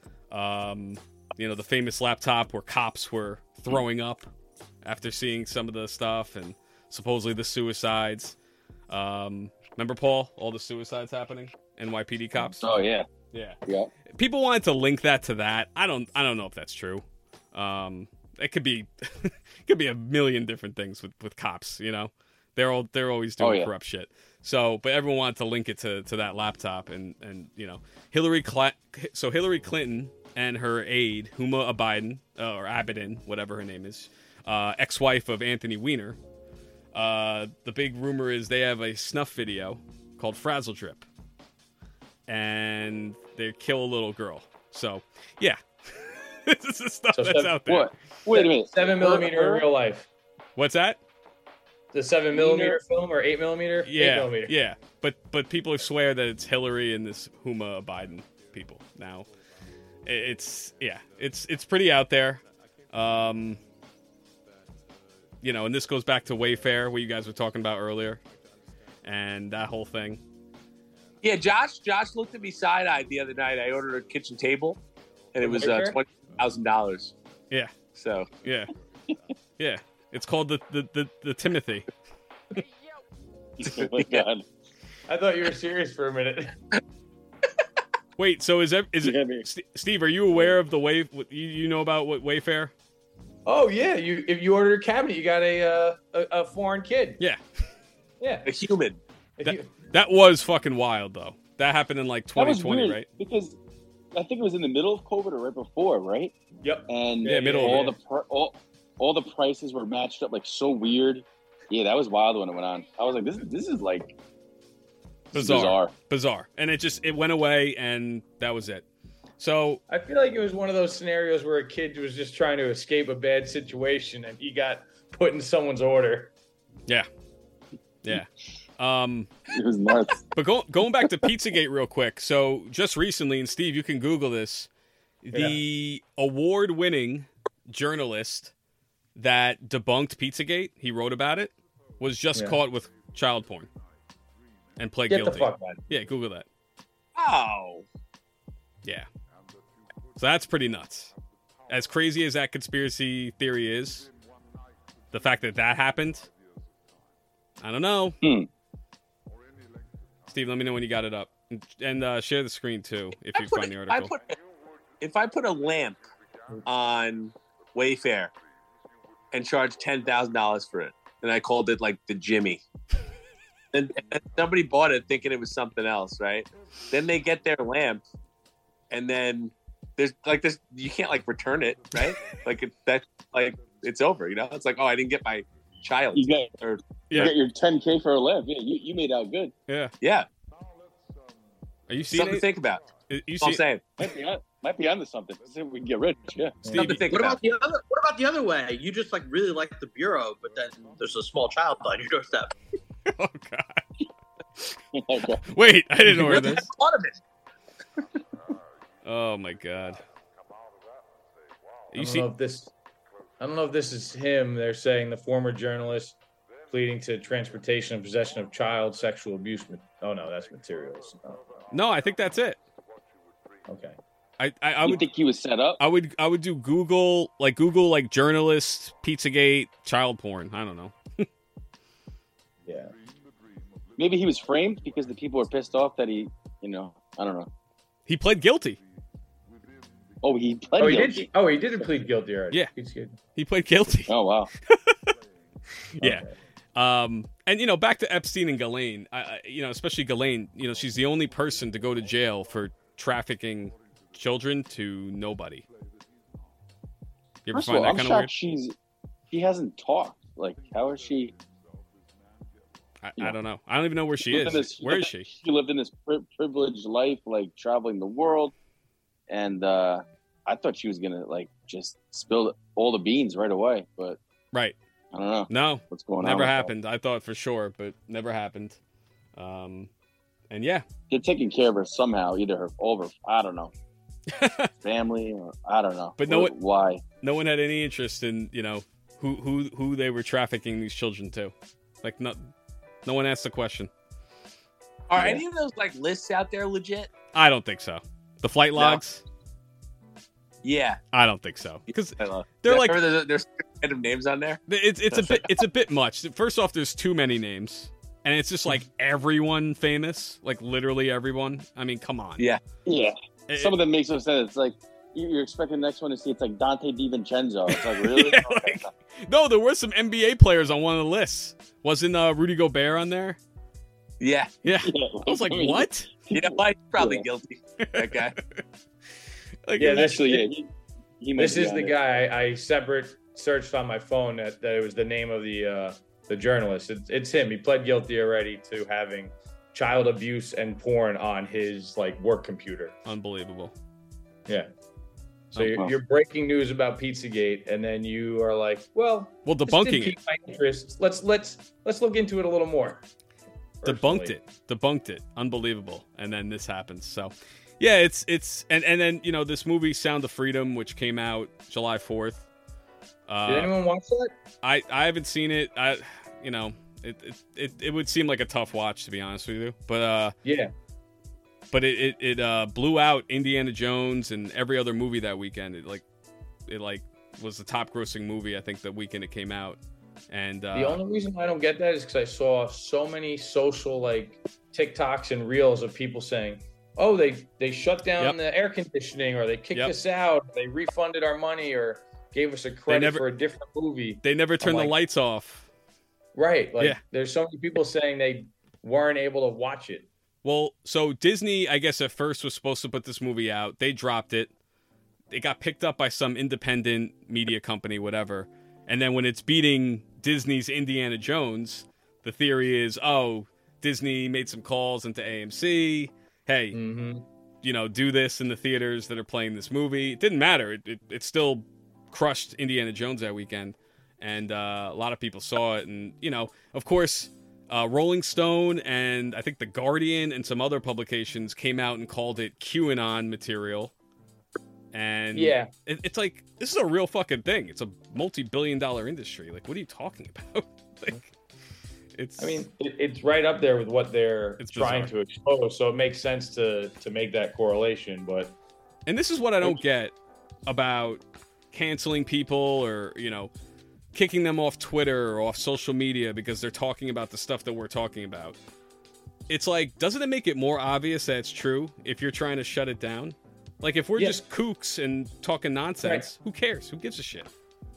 Um, you know, the famous laptop where cops were throwing up after seeing some of the stuff and supposedly the suicides. Um, remember, Paul, all the suicides happening? N Y P D cops? Oh yeah. Yeah. Yeah. People wanted to link that to that. I don't. I don't know if that's true. Um, it could be. it could be a million different things with, with cops. You know, they're all they're always doing Oh, yeah. corrupt shit. So, but everyone wanted to link it to, to that laptop, and, and you know, Hillary Cl- so Hillary Clinton and her aide Huma Abedin uh, or Abedin, whatever her name is, uh, ex-wife of Anthony Weiner. Uh, the big rumor is they have a snuff video called Frazzle Drip, and they kill a little girl. So, yeah, this is the stuff So that's seven- out there. What? Wait a minute. Seven millimeter Her- in real life. What's that? The seven millimeter film or eight millimeter? Eight Yeah, millimeter. yeah, but but people swear that it's Hillary and this Huma Biden people. Now, I- it's yeah, it's it's pretty out there. Um, you know, and this goes back to Wayfair, what you guys were talking about earlier, and that whole thing. Yeah, Josh. Josh looked at me side eyed the other night. I ordered a kitchen table, and it was uh, Wayfair? twenty thousand dollars. Yeah, So yeah, yeah. It's called the the the, the Timothy. Oh my God. I thought you were serious for a minute. Wait, so is that, is You it? gotta be- St- Steve, are you aware of the way? what- You you know about what Wayfair? Oh yeah, you if you order a cabinet, you got a uh, a, a foreign kid. Yeah, Yeah. a human. If That- you- that was fucking wild though. That happened in like That twenty was twenty, weird right? because I think it was in the middle of COVID or right before, right? Yep. And Yeah, middle of all it. the pr- all, all the prices were matched up like so weird. Yeah, that was wild when it went on. I was like, this this is like this is Bizarre. bizarre. Bizarre, and it just it went away, and that was it. So I feel like it was one of those scenarios where a kid was just trying to escape a bad situation and he got put in someone's order. yeah, yeah. Um, It was nuts. but go, going back to Pizzagate real quick. So just recently, and Steve, you can Google this. The award-winning journalist that debunked Pizzagate, he wrote about it, was just Yeah. caught with child porn and pled Get guilty. the fuck out. Yeah, Google that. Oh, Yeah. So that's pretty nuts. As crazy as that conspiracy theory is, the fact that that happened, I don't know. Hmm. Steve, let me know when you got it up. And uh, share the screen, too, if I you put find the it- I article. put if I put a lamp on Wayfair and charged ten thousand dollars for it, and I called it like the Jimmy, and, and somebody bought it thinking it was something else, right? Then they get their lamp, and then there's like this, you can't like return it, right? Like it, that, like it's over, you know? It's like, oh, I didn't get my child. You got, Or you Yeah. got your ten K for a lamp. Yeah, you, you made out good. Yeah. yeah, Are you seeing something to it? think about. You That's all I'm see saying. Might be on, might be onto something. See if we can get rich. Yeah. Something to Steve, think What about. about the other? What about the other way? You just like really like the bureau, but then there's a small child on your doorstep. oh, God. Okay. Wait, I didn't order What the this. heck thought of it? Oh, my God. I You don't see, know if this I don't know if this is him. They're saying the former journalist pleading to transportation and possession of child sexual abuse. ma- Oh no, that's materials. Oh, no, I think that's it. okay. I, I, I you would think he was set up? I would I would do Google like Google like journalist Pizzagate child porn. I don't know. Yeah. Maybe he was framed because the people were pissed off that he, you know, I don't know. He pled guilty. Oh, he pled Oh, he guilty. did. Oh, he did plead guilty already. Yeah. He's good. He pled guilty. Oh wow. Yeah. Okay. Um, and you know, back to Epstein and Ghislaine. I, I, you know, especially Ghislaine. You know, she's the only person to go to jail for trafficking children to nobody. You ever First of find all, that I'm kind shocked of weird? she's she hasn't talked. Like, how is she? I, yeah. I don't know. I don't even know where she lived is. in this- Where is she? She lived in this pri- privileged life, like traveling the world, and uh, I thought she was gonna like just spill all the beans right away. But Right. I don't know No, what's going on. never with that. happened. I thought for sure, but never happened. Um, and yeah, They're taking care of her somehow, either her over. I don't know, family, or I don't know. But no Or one- why? no one had any interest in you know who who who they were trafficking these children to. Like no, no one asked the question. Are Yeah. any of those like lists out there legit? I don't think so. The flight No. logs. Yeah, I don't think so because I love. they're like there's, there's random names on there. it's it's a bit it's a bit much. First off, there's too many names, and it's just like everyone famous, like literally everyone. I mean, come on. Yeah. Yeah. It- Some of them make no sense. It's like you- you're expecting the next one to see it's like Dante DiVincenzo. It's like really. Yeah, like- no, there were some N B A players on one of the lists. Wasn't uh, Rudy Gobert on there? Yeah. Yeah. Yeah, I was like, what? You know why? He's probably Yeah. guilty. That guy. Like, Yeah, this, Actually, yeah. He, he might this be is on the it. guy I, I separate searched on my phone that, that it was the name of the uh, the journalist. It's, it's him. He pled guilty already to having child abuse and porn on his like work computer. unbelievable. Yeah. So Oh, you're, wow. you're breaking news about Pizzagate, and then you are like, "Well, Well, this did debunking it. pique my interest. Let's let's let's look into it a little more." Debunked Personally. it. Debunked it. Unbelievable. And then this happens. So, yeah, it's it's and and then you know this movie Sound of Freedom, which came out July fourth. Uh, Did anyone watch that? I I haven't seen it. I you know it, it it it would seem like a tough watch, to be honest with you. But uh, Yeah. but it it, it uh blew out Indiana Jones and every other movie that weekend. It like it like was the top grossing movie I think the weekend it came out. And uh, The only reason I don't get that is because I saw so many social like TikToks and reels of people saying, "Oh, they they shut down Yep. the air conditioning, or they kicked Yep. us out, or they refunded our money, or gave us a credit never- for a different movie." they never turned like- the lights off. Right? Like, Yeah. there's so many people saying they weren't able to watch it. Well, so Disney, I guess at first was supposed to put this movie out. They dropped it. It got picked up by some independent media company, whatever. And then when it's beating Disney's Indiana Jones, the theory is, oh, Disney made some calls into A M C. Hey, Mm-hmm. you know, do this in the theaters that are playing this movie. It didn't matter. It, it, it still crushed Indiana Jones that weekend. And uh, a lot of people saw it. And, you know, of course, uh, Rolling Stone and I think The Guardian and some other publications came out and called it QAnon material. And Yeah. it, it's like, this is a real fucking thing. It's a multi-billion dollar industry. Like, what are you talking about? like, it's, I mean, it, it's right up there with what they're It's trying bizarre. to expose, so it makes sense to to make that correlation. But and this is what I don't get about canceling people or, you know, kicking them off Twitter or off social media because they're talking about the stuff that we're talking about. It's like, doesn't it make it more obvious that it's true if you're trying to shut it down? Like, if we're Yeah. just kooks and talking nonsense, who cares? Who gives a shit?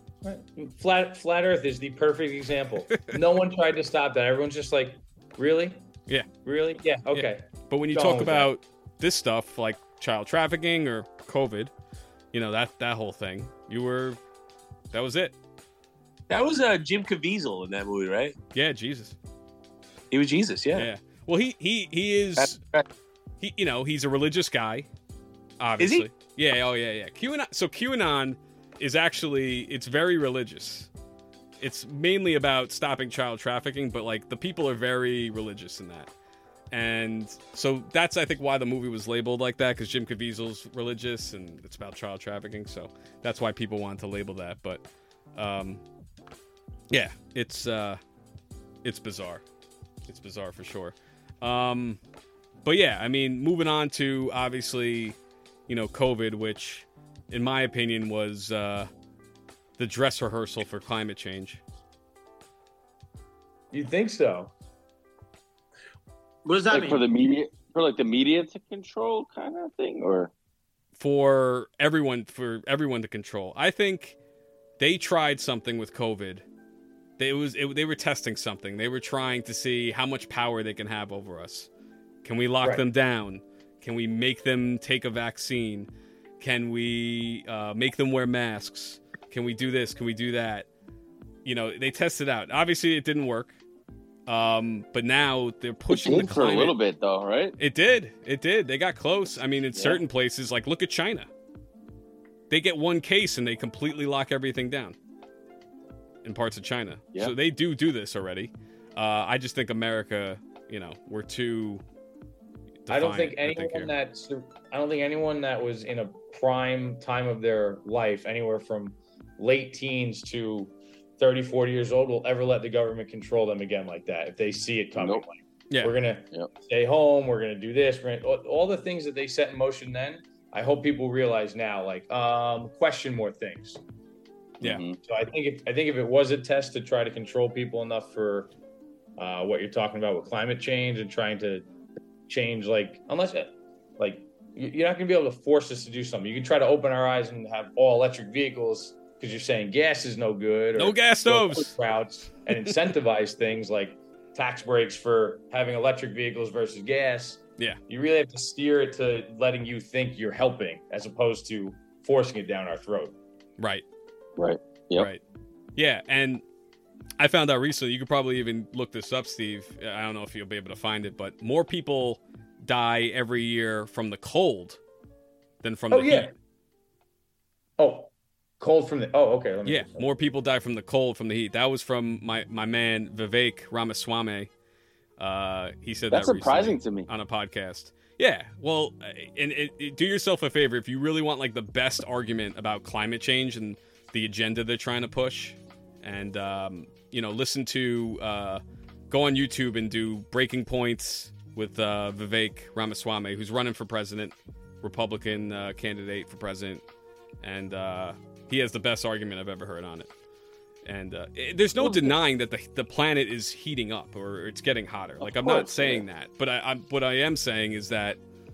flat flat Earth is the perfect example. No one tried to stop that. Everyone's just like, really? Yeah. Really? Yeah. Okay. But when you Go on talk with about this stuff, like child trafficking or COVID, you know, that, that whole thing, you were, that was it. That was uh, Jim Caviezel in that movie, right? Yeah, Jesus. He was Jesus, yeah. Yeah. Well, he, he, he is... That's right. He, you know, he's a religious guy. Obviously, Is yeah. Oh, yeah, yeah. QAnon. So QAnon is actually it's very religious. It's mainly about stopping child trafficking, but like the people are very religious in that, and so that's I think why the movie was labeled like that because Jim Caviezel's religious and it's about child trafficking. So that's why people wanted to label that. But um, yeah, it's uh, it's bizarre. It's bizarre for sure. Um, but yeah, I mean, moving on to obviously, you know, COVID, which in my opinion was uh, the dress rehearsal for climate change. You think so? What does that Like mean? for the media, for like the media to control kind of thing, or For everyone, for everyone to control. I think they tried something with COVID. They it was it, they were testing something. They were trying to see how much power they can have over us. Can we lock Right. them down? Can we make them take a vaccine? Can we uh, make them wear masks? Can we do this? Can we do that? You know, they tested out. Obviously, it didn't work. Um, but now they're pushing it the did for a climate. little bit though, right? It did. It did. They got close. I mean, in Yeah. certain places, like look at China. They get one case and they completely lock everything down in parts of China. Yeah. So they do do this already. Uh, I just think America, you know, we're too. I don't think defiant, I anyone here. that's I don't think anyone that was in a prime time of their life, anywhere from late teens to thirty, forty years old, will ever let the government control them again like that if they see it coming. Nope. Like, Yeah. we're gonna Yep. stay home, we're gonna do this, we're gonna, all, all the things that they set in motion then, I hope people realize now, like, um, question more things. Yeah. Mhm. So I think if I think if it was a test to try to control people enough for uh, what you're talking about with climate change and trying to change, like, unless, like, you're not going to be able to force us to do something. You can try to open our eyes and have all electric vehicles because you're saying gas is no good. Or No gas stoves. Routes and incentivize things like tax breaks for having electric vehicles versus gas. Yeah. You really have to steer it to letting you think you're helping as opposed to forcing it down our throat. Right. Right. Yep. Right. Yeah, and I found out recently, you could probably even look this up, Steve. I don't know if you'll be able to find it, but more people die every year from the cold than from Oh, the yeah. heat. Oh, cold from the. Oh, okay. Let me Yeah, more people die from the cold from the heat. That was from my, my man, Vivek Ramaswamy. Uh, he said That's that surprising recently to me. on a podcast. Yeah, well, and it, it, do yourself a favor. If you really want like the best argument about climate change and the agenda they're trying to push, and um, you know, listen to uh, go on YouTube and do Breaking Points with uh, Vivek Ramaswamy, who's running for president, Republican uh, candidate for president, and uh, he has the best argument I've ever heard on it. And uh, it, there's no denying that the the planet is heating up or it's getting hotter. Like, I'm not course, saying yeah. that, but I, I'm what I am saying is that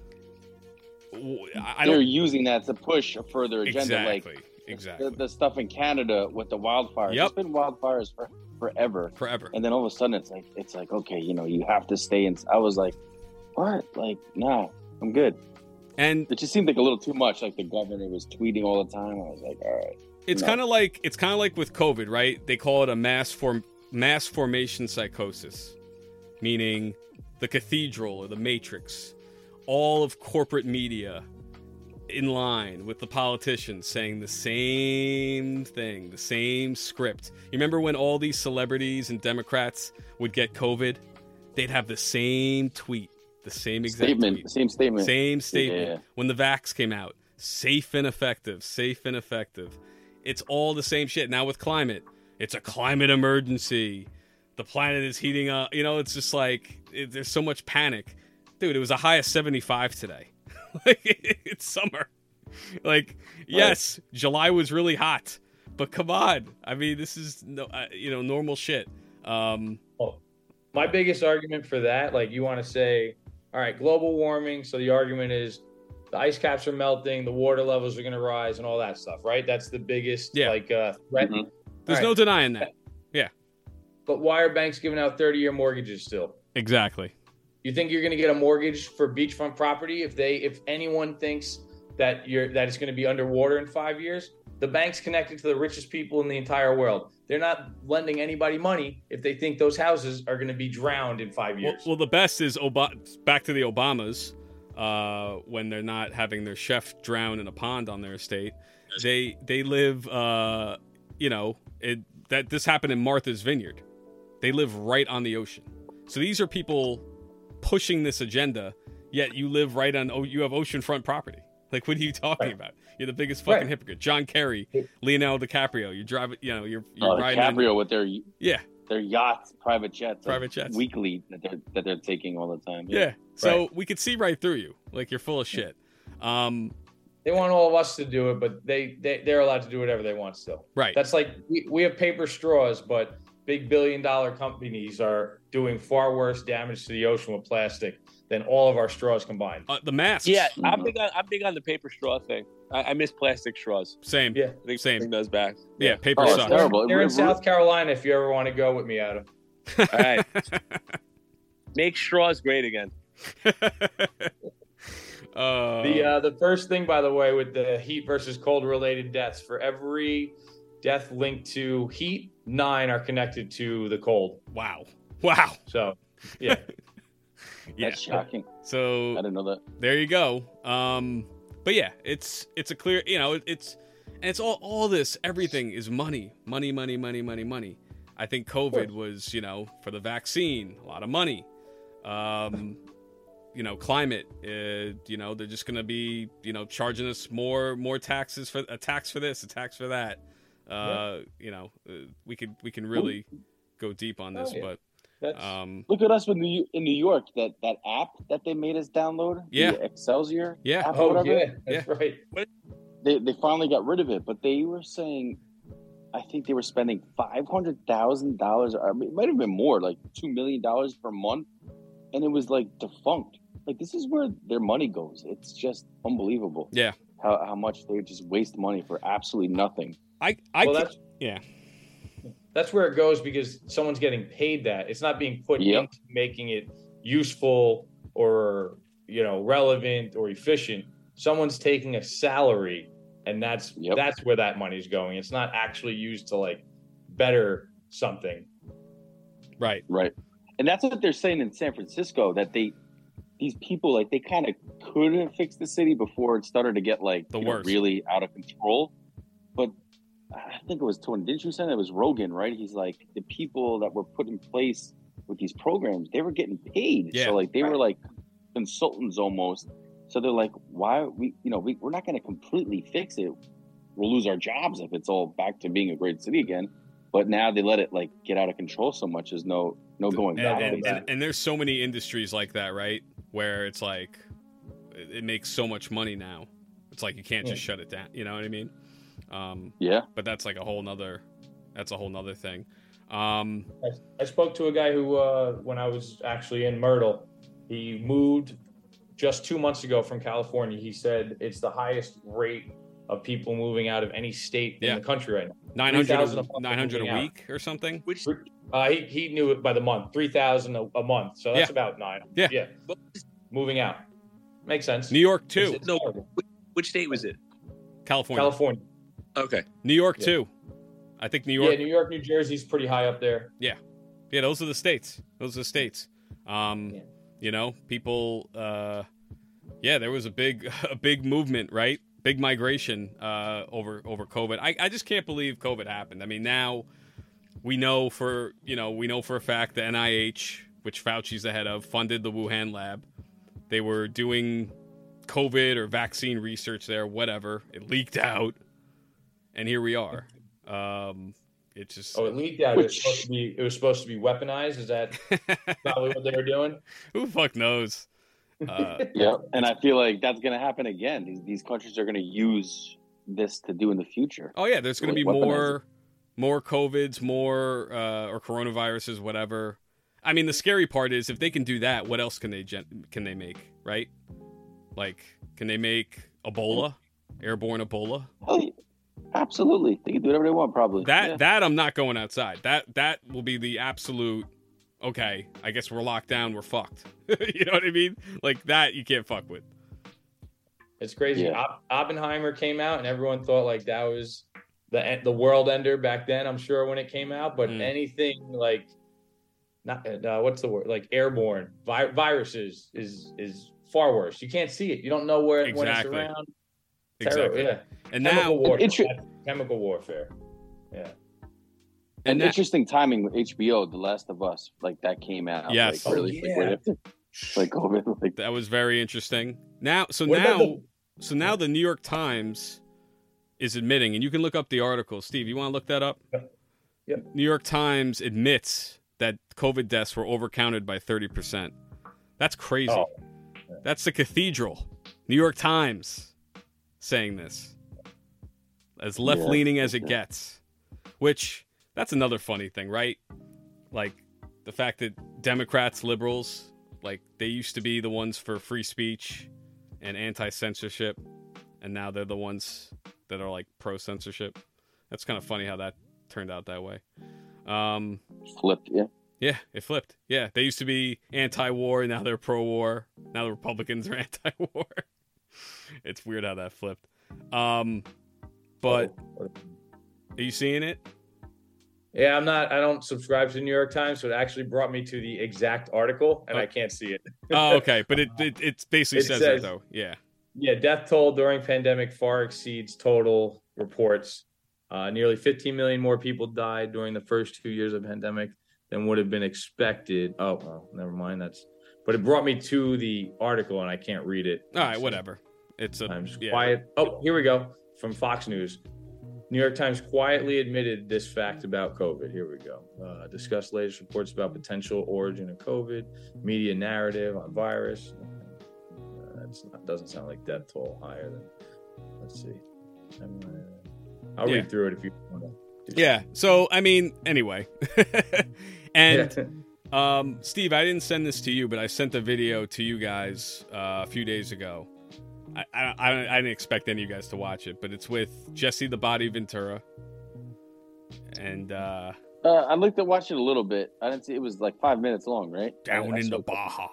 w- I They're don't using that to push a further agenda. exactly Like exactly the, the stuff in Canada with the wildfires. Yep. It's been wildfires for forever. forever. And then all of a sudden, it's like it's like okay, you know, you have to stay in. I was like, what? Like, no, I'm good. And It just seemed like a little too much. Like the governor was tweeting all the time. I was like, all right. it's No. kind of like it's kind of like with COVID, right? They call it a mass form mass formation psychosis, meaning the cathedral or the matrix, all of corporate media in line with the politicians saying the same thing, the same script. You remember when all these celebrities and Democrats would get COVID? They'd have the same tweet, the same exact Statement, tweet. same statement. Same statement. Yeah. When the vax came out, safe and effective, safe and effective. It's all the same shit. Now with climate, it's a climate emergency. The planet is heating up. You know, it's just like it, there's so much panic. Dude, it was a high of seventy-five today. Like, it's summer. Like, yes, July was really hot, but come on. I mean, this is no, uh, you know, normal shit. Um, Oh, my biggest argument for that, like, you want to say, all right, global warming. So the argument is the ice caps are melting, the water levels are going to rise, and all that stuff, right? That's the biggest Yeah. like uh, threat. Mhm. there's All no right. denying that. But why are banks giving out thirty-year mortgages still? Exactly. You think you're going to get a mortgage for beachfront property if they, if anyone thinks that you're that it's going to be underwater in five years? The bank's connected to the richest people in the entire world. They're not lending anybody money if they think those houses are going to be drowned in five Well, years. well, the best is Ob- back to the Obamas uh, when they're not having their chef drown in a pond on their estate. They they live, uh, you know, it, that this happened in Martha's Vineyard. They live right on the ocean. So these are people pushing this agenda, yet you live right on, oh, you have oceanfront property. Like, what are you talking Right. about? You're the biggest fucking Right. hypocrite. John Kerry, Leonardo DiCaprio. You drive it, you know, you're, you're Oh, riding on- DiCaprio with their Yeah, their yachts, private jets, like, Private jets. weekly that they're that they're taking all the time. yeah. So we could see right through you. Like, you're full of shit. Um, They want all of us to do it, but they, they, they're allowed to do whatever they want still. right. That's like, we, we have paper straws, but big billion dollar companies are doing far worse damage to the ocean with plastic than all of our straws combined. Uh, the masks. Yeah, I'm Mhm. big on I'm big on the paper straw thing. I, I miss plastic straws. Same. Yeah. I think Same. bring those back. Yeah, paper Oh, it's sucks. terrible. They're in Re- South Carolina if you ever want to go with me, Adam. All right, make straws great again. uh, The uh, the first thing, by the way, with the heat versus cold related deaths, for every death linked to heat, nine are connected to the cold. wow. Wow. So, yeah. Yeah. That's shocking. So I didn't know that. there you go. Um, but yeah, it's it's a clear, you know, it, it's and it's all all this, everything is money, money, money, money, money, money. I think COVID was, you know, for the vaccine, a lot of money. Um, you know, climate, uh, you know, they're just gonna be, you know, charging us more more taxes for a tax for this, a tax for that. Uh, you know, uh, we could we can really go deep on this, Oh, yeah. That's, but um, Look at us in New in New York. That that app that they made us download. Yeah. the Excelsior. Yeah. app or oh, whatever, yeah, that's right. They they finally got rid of it, but they were saying, I think they were spending five hundred thousand dollars. I mean, it might have been more, like two million dollars per month, and it was like defunct. Like this is where their money goes. It's just unbelievable. Yeah. How how much they just waste money for absolutely nothing. I I Well, ca- that's yeah. that's where it goes because someone's getting paid that. It's not being put Yep. into making it useful or, you know, relevant or efficient. Someone's taking a salary, and that's Yep. that's where that money's going. It's not actually used to like better something. Right. Right. And that's what they're saying in San Francisco, that they these people, like, they kind of could have fixed the city before it started to get like The you know, worst. really out of control. But I think it was Tony, didn't you say it was Rogan, right? He's like, the people that were put in place with these programs, they were getting paid. Yeah. So like they were like consultants almost. So they're like, why are we, you know, we, we're not going to completely fix it. We'll lose our jobs if it's all back to being a great city again. But now they let it like get out of control so much, there's no no going back. And, and, back. and, and there's so many industries like that, right? Where it's like it it makes so much money now. It's like you can't just shut it down. You know what I mean? Um, Yeah. but that's like a whole nother. That's a whole nother thing. Um, I, I spoke to a guy who, uh, when I was actually in Myrtle, he moved just two months ago from California. He said it's the highest rate of people moving out of any state Yeah. in the country right now. nine hundred three thousand a a, month nine hundred moving a out. week or something. Which Uh, he, he knew it by the month, three thousand a, a month. So that's Yeah. about nine. Yeah. Yeah. Moving out. Makes sense. New York too. It's- it's No. horrible. which state was it? California. California. Okay. New York Yeah. too. I think New Yeah, York. New York, New Jersey's pretty high up there. Yeah, those are the states. Those are the states. Um, Yeah. You know, people. Uh, yeah, there was a big, a big movement, right? Big migration uh, over over COVID. I, I just can't believe COVID happened. I mean, now we know for you know we know for a fact the N I H, which Fauci's the head of, funded the Wuhan lab. They were doing COVID or vaccine research there, whatever. It leaked out, and here we are. Um, it just Oh, it leaked out. It was Which- supposed to be. It was supposed to be weaponized. Is that probably what they were doing? who the fuck knows? Uh, Yeah, and I feel like that's going to happen again. These these countries are going to use this to do in the future. oh yeah, there's going to be Weaponize more, more COVIDs, more uh, or coronaviruses, whatever. I mean, the scary part is if they can do that, what else can they gen- can they make? Right? Like, can they make Ebola, airborne Ebola? Hell yeah. Absolutely, they can do whatever they want. Probably That Yeah. that I'm not going outside. That that will be the absolute. Okay, I guess we're locked down. We're fucked. You know what I mean? Like that, you can't fuck with. It's crazy. Yeah. Op- Oppenheimer came out, and everyone thought like that was the en- the world ender back then. I'm sure when it came out, but Mm. anything like not uh, what's the word like airborne vi- viruses is is far worse. You can't see it. You don't know where when it's Exactly. around. Exactly. Terrible. Yeah. And Chemical now, warfare. Inter- That's chemical warfare. Yeah. and And that, interesting timing with H B O, The Last of Us, like that came out. Yes. like, really Oh, like, right yeah. after, like COVID. Like, that was very interesting. Now, so What about now, the- so now the New York Times is admitting, and you can look up the article. Steve, you want to look that up? Yep. New York Times admits that COVID deaths were overcounted by thirty percent. That's crazy. Oh. That's the Cathedral. New York Times saying this. As left leaning as it yeah. gets. Which, that's another funny thing, right? Like, the fact that Democrats, liberals, like, they used to be the ones for free speech and anti-censorship, and now they're the ones that are, like, pro-censorship. That's kind of funny how that turned out that way. Um, flipped. Yeah. yeah, it flipped. Yeah, they used to be anti-war, now they're pro-war. Now the Republicans are anti-war. It's weird how that flipped. Um, but Oh. are you seeing it? Yeah, I'm not. I don't subscribe to the New York Times, so it actually brought me to the exact article, and Oh. I can't see it. Oh, okay, but it it, it basically It says, says- that though. Yeah. Yeah, death toll during pandemic far exceeds total reports. Uh, nearly fifteen million more people died during the first two years of pandemic than would have been expected. Oh, well, never mind. That's. But it brought me to the article, and I can't read it. All right, whatever. It's a Times yeah. quiet. Oh, here we go from Fox News. New York Times quietly admitted this fact about COVID. Here we go. Uh, discussed latest reports about potential origin of COVID, media narrative on virus. Uh, that's not, doesn't sound like death toll higher than. Let's see. I'm, uh, I'll Yeah. read through it if you want to. Yeah. So I mean, anyway, and um, Steve, I didn't send this to you, but I sent the video to you guys uh, a few days ago. I, I I I didn't expect any of you guys to watch it, but it's with Jesse the Body Ventura, and uh, Uh, I looked at watch it a little bit. I didn't see it was like five minutes long, right? down I, I in the saw- Baja.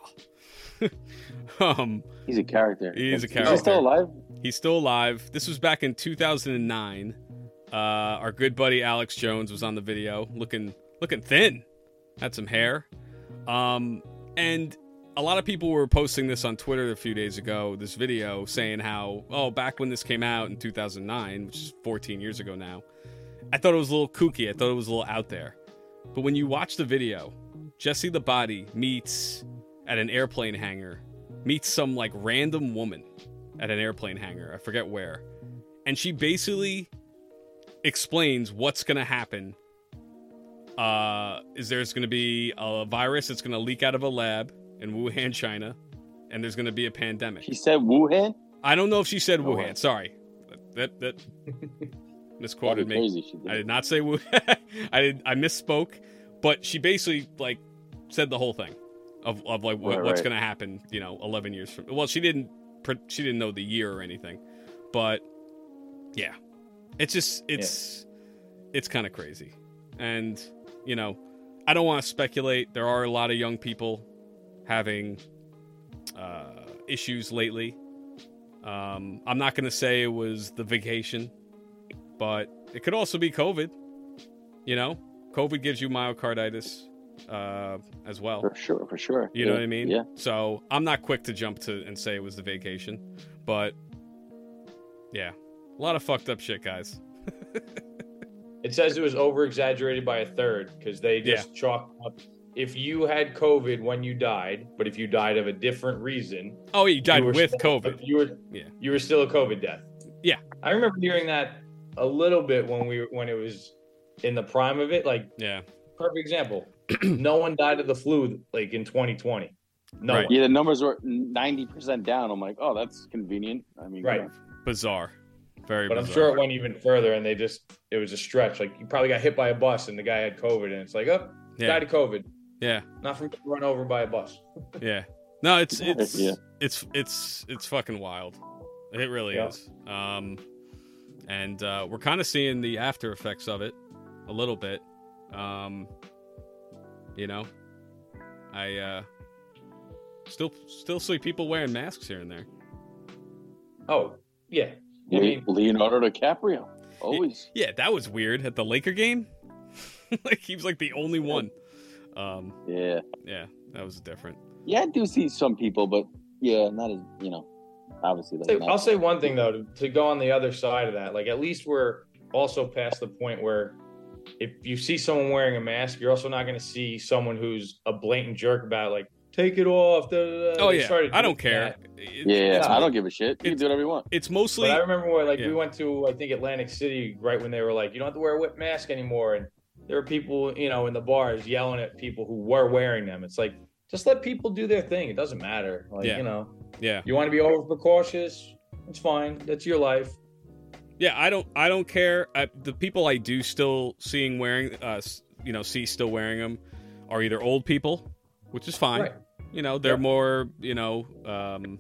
um, He's a character. He is a Is character. he still alive? he's still alive. This was back in two thousand nine. Uh, our good buddy Alex Jones was on the video, looking looking thin, had some hair, um, and a lot of people were posting this on Twitter a few days ago. This video saying how, oh, back when this came out in two thousand nine, which is fourteen years ago now, I thought it was a little kooky. I thought it was a little out there. But when you watch the video, Jesse the Body meets at an airplane hangar, meets some like random woman at an airplane hangar. I forget where. And she basically explains what's going to happen. Uh, is there's going to be a virus that's going to leak out of a lab in Wuhan, China, and there's going to be a pandemic. He said Wuhan. I don't know if she said Oh, Wuhan. wow. Sorry. That, that misquoted That'd be me. crazy. She did. I did not say Wuhan. I did. I misspoke, but she basically like said the whole thing of, of like what, Right, what's right. going to happen. You know, eleven years from. Well, she didn't. pre- She didn't know the year or anything, but yeah, it's just it's it's kind of crazy, and you know, I don't want to speculate. There are a lot of young people having uh, issues lately. Um, I'm not going to say it was the vacation, but it could also be COVID. You know, COVID gives you myocarditis uh, as well. For sure, for sure. You Yeah, know what I mean? Yeah. So I'm not quick to jump to and say it was the vacation, but yeah, a lot of fucked up shit, guys. It says it was over exaggerated by a third because they just chalked up. If you had COVID when you died, but if you died of a different reason, Oh, you died you were with still- COVID. You were, Yeah. you were still a COVID death. Yeah. I remember hearing that a little bit when we when it was in the prime of it. Like, Yeah. perfect example. No one died of the flu like in twenty twenty. No Right. one. Yeah, the numbers were ninety percent down. I'm like, oh, that's convenient. I mean, Right. yeah. Bizarre. Very But I'm bizarre. sure it went even further, and they just it was a stretch. Like you probably got hit by a bus, and the guy had COVID, and it's like, oh, Yeah. died of COVID, Yeah. not from getting run over by a bus. Yeah. No, it's it's Yeah. it's it's it's fucking wild. It really Yeah. is. Um and uh we're kind of seeing the after effects of it a little bit. Um you know, I uh still still see people wearing masks here and there. Oh yeah, I Le- mean, Leonardo DiCaprio, always. Yeah, that was weird at the Laker game. Like he was like the only one. Um Yeah. yeah, that was different. Yeah, I do see some people, but yeah, not as, you know, obviously. Like say- not- I'll say one thing though to, to go on the other side of that. Like at least we're also past the point where if you see someone wearing a mask, you're also not going to see someone who's a blatant jerk about it, like take it off. Da, da, da. Oh They yeah, started I don't doing care. that. It- yeah, it's, I don't give a shit. You can it's- do whatever you want. it's mostly But I remember where like Yeah. we went to I think Atlantic City right when they were like you don't have to wear a whip mask anymore, and there were people you know in the bars yelling at people who were wearing them. It's like just let people do their thing. It doesn't matter. Like Yeah. you know yeah. you want to be over precautious. It's fine. That's your life. Yeah, I don't. I don't care. I, the people I do still seeing wearing, uh, s- you know, see still wearing them, are either old people, which is fine. Right. You know, they're Yeah. more, you know, um,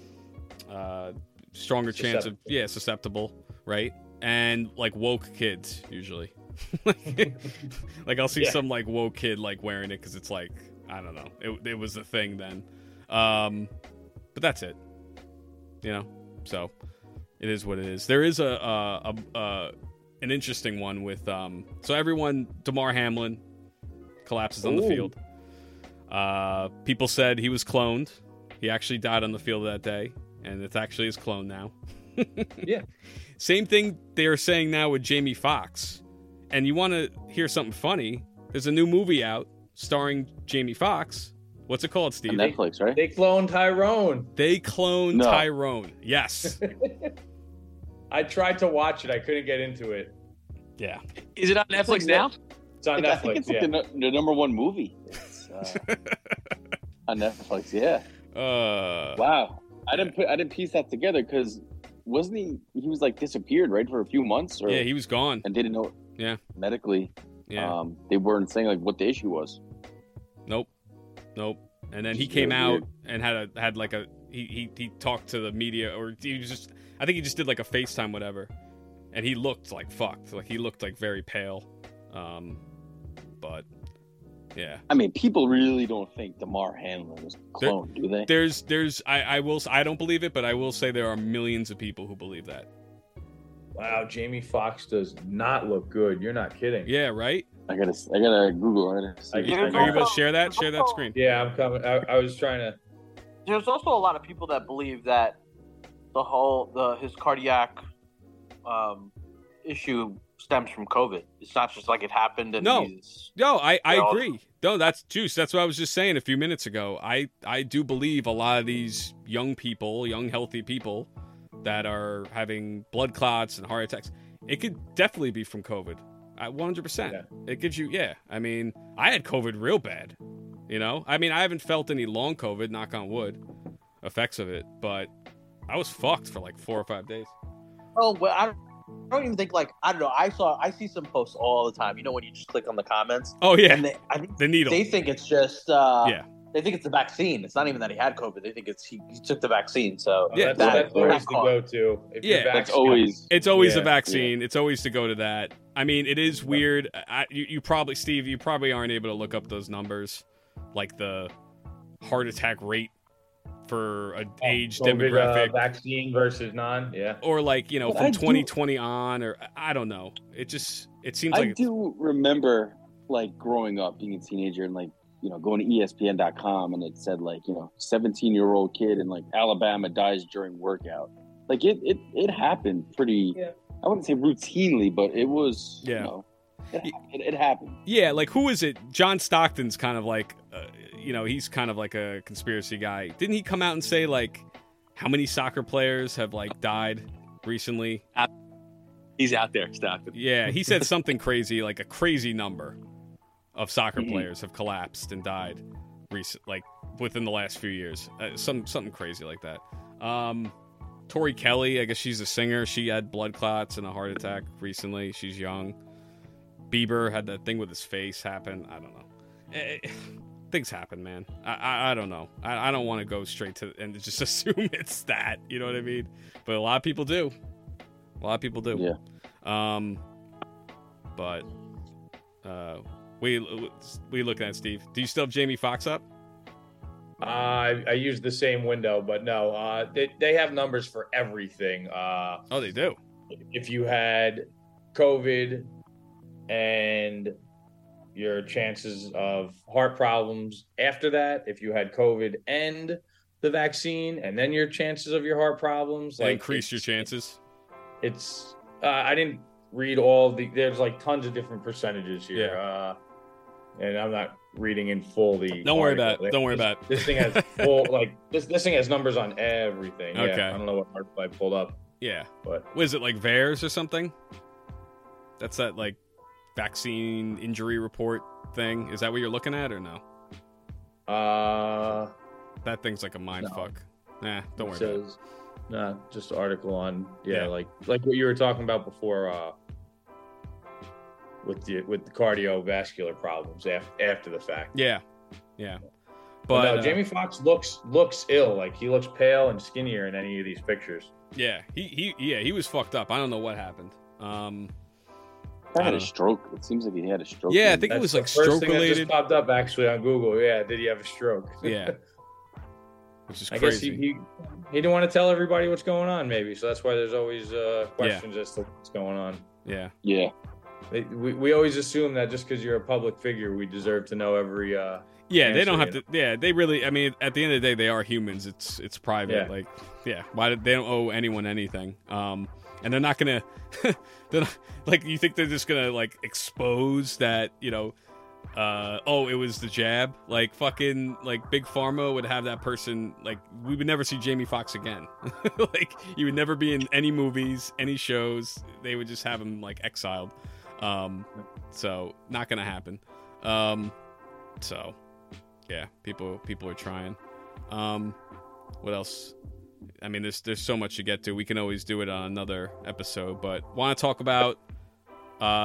uh, stronger chance of Susceptible. yeah, susceptible, right? And like woke kids usually. like, like I'll see Yeah. some like woke kid like wearing it because it's like I don't know, it it was a thing then. Um, but that's it. You know, so. It is what it is. There is a, a, a, a an interesting one with um. So everyone, Damar Hamlin collapses on the Ooh. field. Uh, people said he was cloned. He actually died on the field that day, and it's actually his clone now. Yeah. Same thing they are saying now with Jamie Foxx. And you want to hear something funny? There's a new movie out starring Jamie Foxx. What's it called, On Steve? Netflix, right? They cloned Tyrone. They cloned No. Tyrone. Yes. I tried to watch it. I couldn't get into it. Yeah. Is it on Netflix now? It's on I think Netflix. it's Yeah. like the, nu- the number one movie. It's, uh, on Netflix, yeah. Uh, Wow, I didn't put, I didn't piece that together because wasn't he? He was like disappeared right for a few months, or yeah, he was gone. and didn't know. Yeah. medically. Yeah. Um, they weren't saying like what the issue was. Nope. Nope. And then he Just came really out weird. and had a had like a he, he he talked to the media, or he was just I think he just did like a FaceTime whatever, and he looked like fucked. Like he looked like very pale. Um, but yeah, I mean, people really don't think DeMar Hamlin was a clone, do they? there's there's I I will I don't believe it, but I will say there are millions of people who believe that. Wow, Jamie Foxx does not look good. You're not kidding. Yeah. Right. I gotta, I gotta Google. I gotta see. I if get I it. know. Are you able to share that? Share that screen. Yeah, I'm coming. I, I was trying to. There's also a lot of people that believe that the whole the his cardiac um, issue stems from COVID. It's not just like it happened and No. he's No, I, I They're all- agree. No, that's juice. That's what I was just saying a few minutes ago. I, I do believe a lot of these young people, young healthy people that are having blood clots and heart attacks, it could definitely be from COVID. I, one hundred percent. Yeah. It gives you, yeah. I mean, I had COVID real bad, you know? I mean, I haven't felt any long COVID, knock on wood, effects of it, but I was fucked for like four or five days. oh well I don't, I don't even think like I don't know I saw I see some posts all the time. You know when you just click on the comments Oh, yeah. and they I think The needle. they think it's just uh, Yeah. they think it's the vaccine. It's not even that he had COVID. They think it's he, he took the vaccine. So Oh, Yeah, that's, that- that's always the that- go-to. If Yeah. you're That's vaccinated- always. It's always Yeah, the vaccine. It's always to go to that. I mean, it is weird. I, you, you probably, Steve, you probably aren't able to look up those numbers, like the heart attack rate for an age COVID, demographic, uh, vaccine versus non. Yeah. or like you know But from I do- twenty twenty on, or I don't know. It just it seems I like it's- do remember like growing up, being a teenager, and like you know going to E S P N dot com, and it said like you know seventeen year old kid in like Alabama dies during workout. Like it, it, it happened pretty. Yeah. I wouldn't say routinely, but it was. Yeah. You know, it, it, it happened. yeah, like who is it? John Stockton's kind of like, uh, you know, he's kind of like a conspiracy guy. Didn't he come out and say like how many soccer players have like died recently? He's out there, Stockton. Yeah, he said something crazy, like a crazy number of soccer Mhm. players have collapsed and died recent, like within the last few years. Uh, some something crazy like that. Um, Tori Kelly, I guess she's a singer. She had blood clots and a heart attack recently. She's young. Bieber had that thing with his face happen. I don't know. Eh, eh, things happen, man. I I, I don't know. I, I don't want to go straight to and just assume it's that. You know what I mean? But a lot of people do. A lot of people do. Yeah. Um, but uh, we we looking at Steve. Do you still have Jamie Foxx up? Uh, I, I used the same window, but no, uh, they, they have numbers for everything. Uh, Oh, they do. if you had COVID and your chances of heart problems after that, if you had COVID and the vaccine, and then your chances of your heart problems, They like increase your it's- chances. It's uh, I didn't read all the. There's like tons of different percentages here, uh, and I'm not reading in full the. Don't worry about article. it. Don't worry This- about it. This thing has full like this. This thing has numbers on everything. Yeah, Okay. I don't know what article I pulled up, Yeah. but What is it, like V A E R S or something? That's that like vaccine injury report thing. Is that what you're looking at or no? uh, That thing's like a mind No. fuck. Nah, don't it worry about it. says, nah, just article on yeah, Yeah. like like what you were talking about before. Uh, with the with the cardiovascular problems after after the fact. Yeah. Yeah. But, But no, uh, Jamie Foxx looks looks ill. Like he looks pale and skinnier in any of these pictures. yeah, he, he yeah, he was fucked up. I don't know what happened. Um I I had don't a know. stroke. It seems like he had a stroke. Yeah, I maybe. think it was like the first stroke thing that related. just popped up actually on Google. Yeah, did he have a stroke? Yeah. Which is I guess crazy. he, he he didn't want to tell everybody what's going on. Maybe so that's why there's always uh, questions as to what's going on. yeah. Yeah. They, we we always assume that just because you're a public figure, we deserve to know every. Uh, Yeah, they answer, don't have you to. Yeah, they really. I mean, at the end of the day, they are humans. It's it's private. Yeah. Like, yeah, why did they don't owe anyone anything? Um, and they're not gonna. they're not, like, you think they're just gonna like expose that? You know, uh, oh, it was the jab. Like fucking like Big Pharma would have that person. Like, we would never see Jamie Foxx again. Like, he would never be in any movies, any shows. They would just have him like exiled. Um, so not gonna happen. Um, so. Yeah, people people are trying. Um, what else? I mean, there's there's so much to get to. We can always do it on another episode, but want to talk about uh,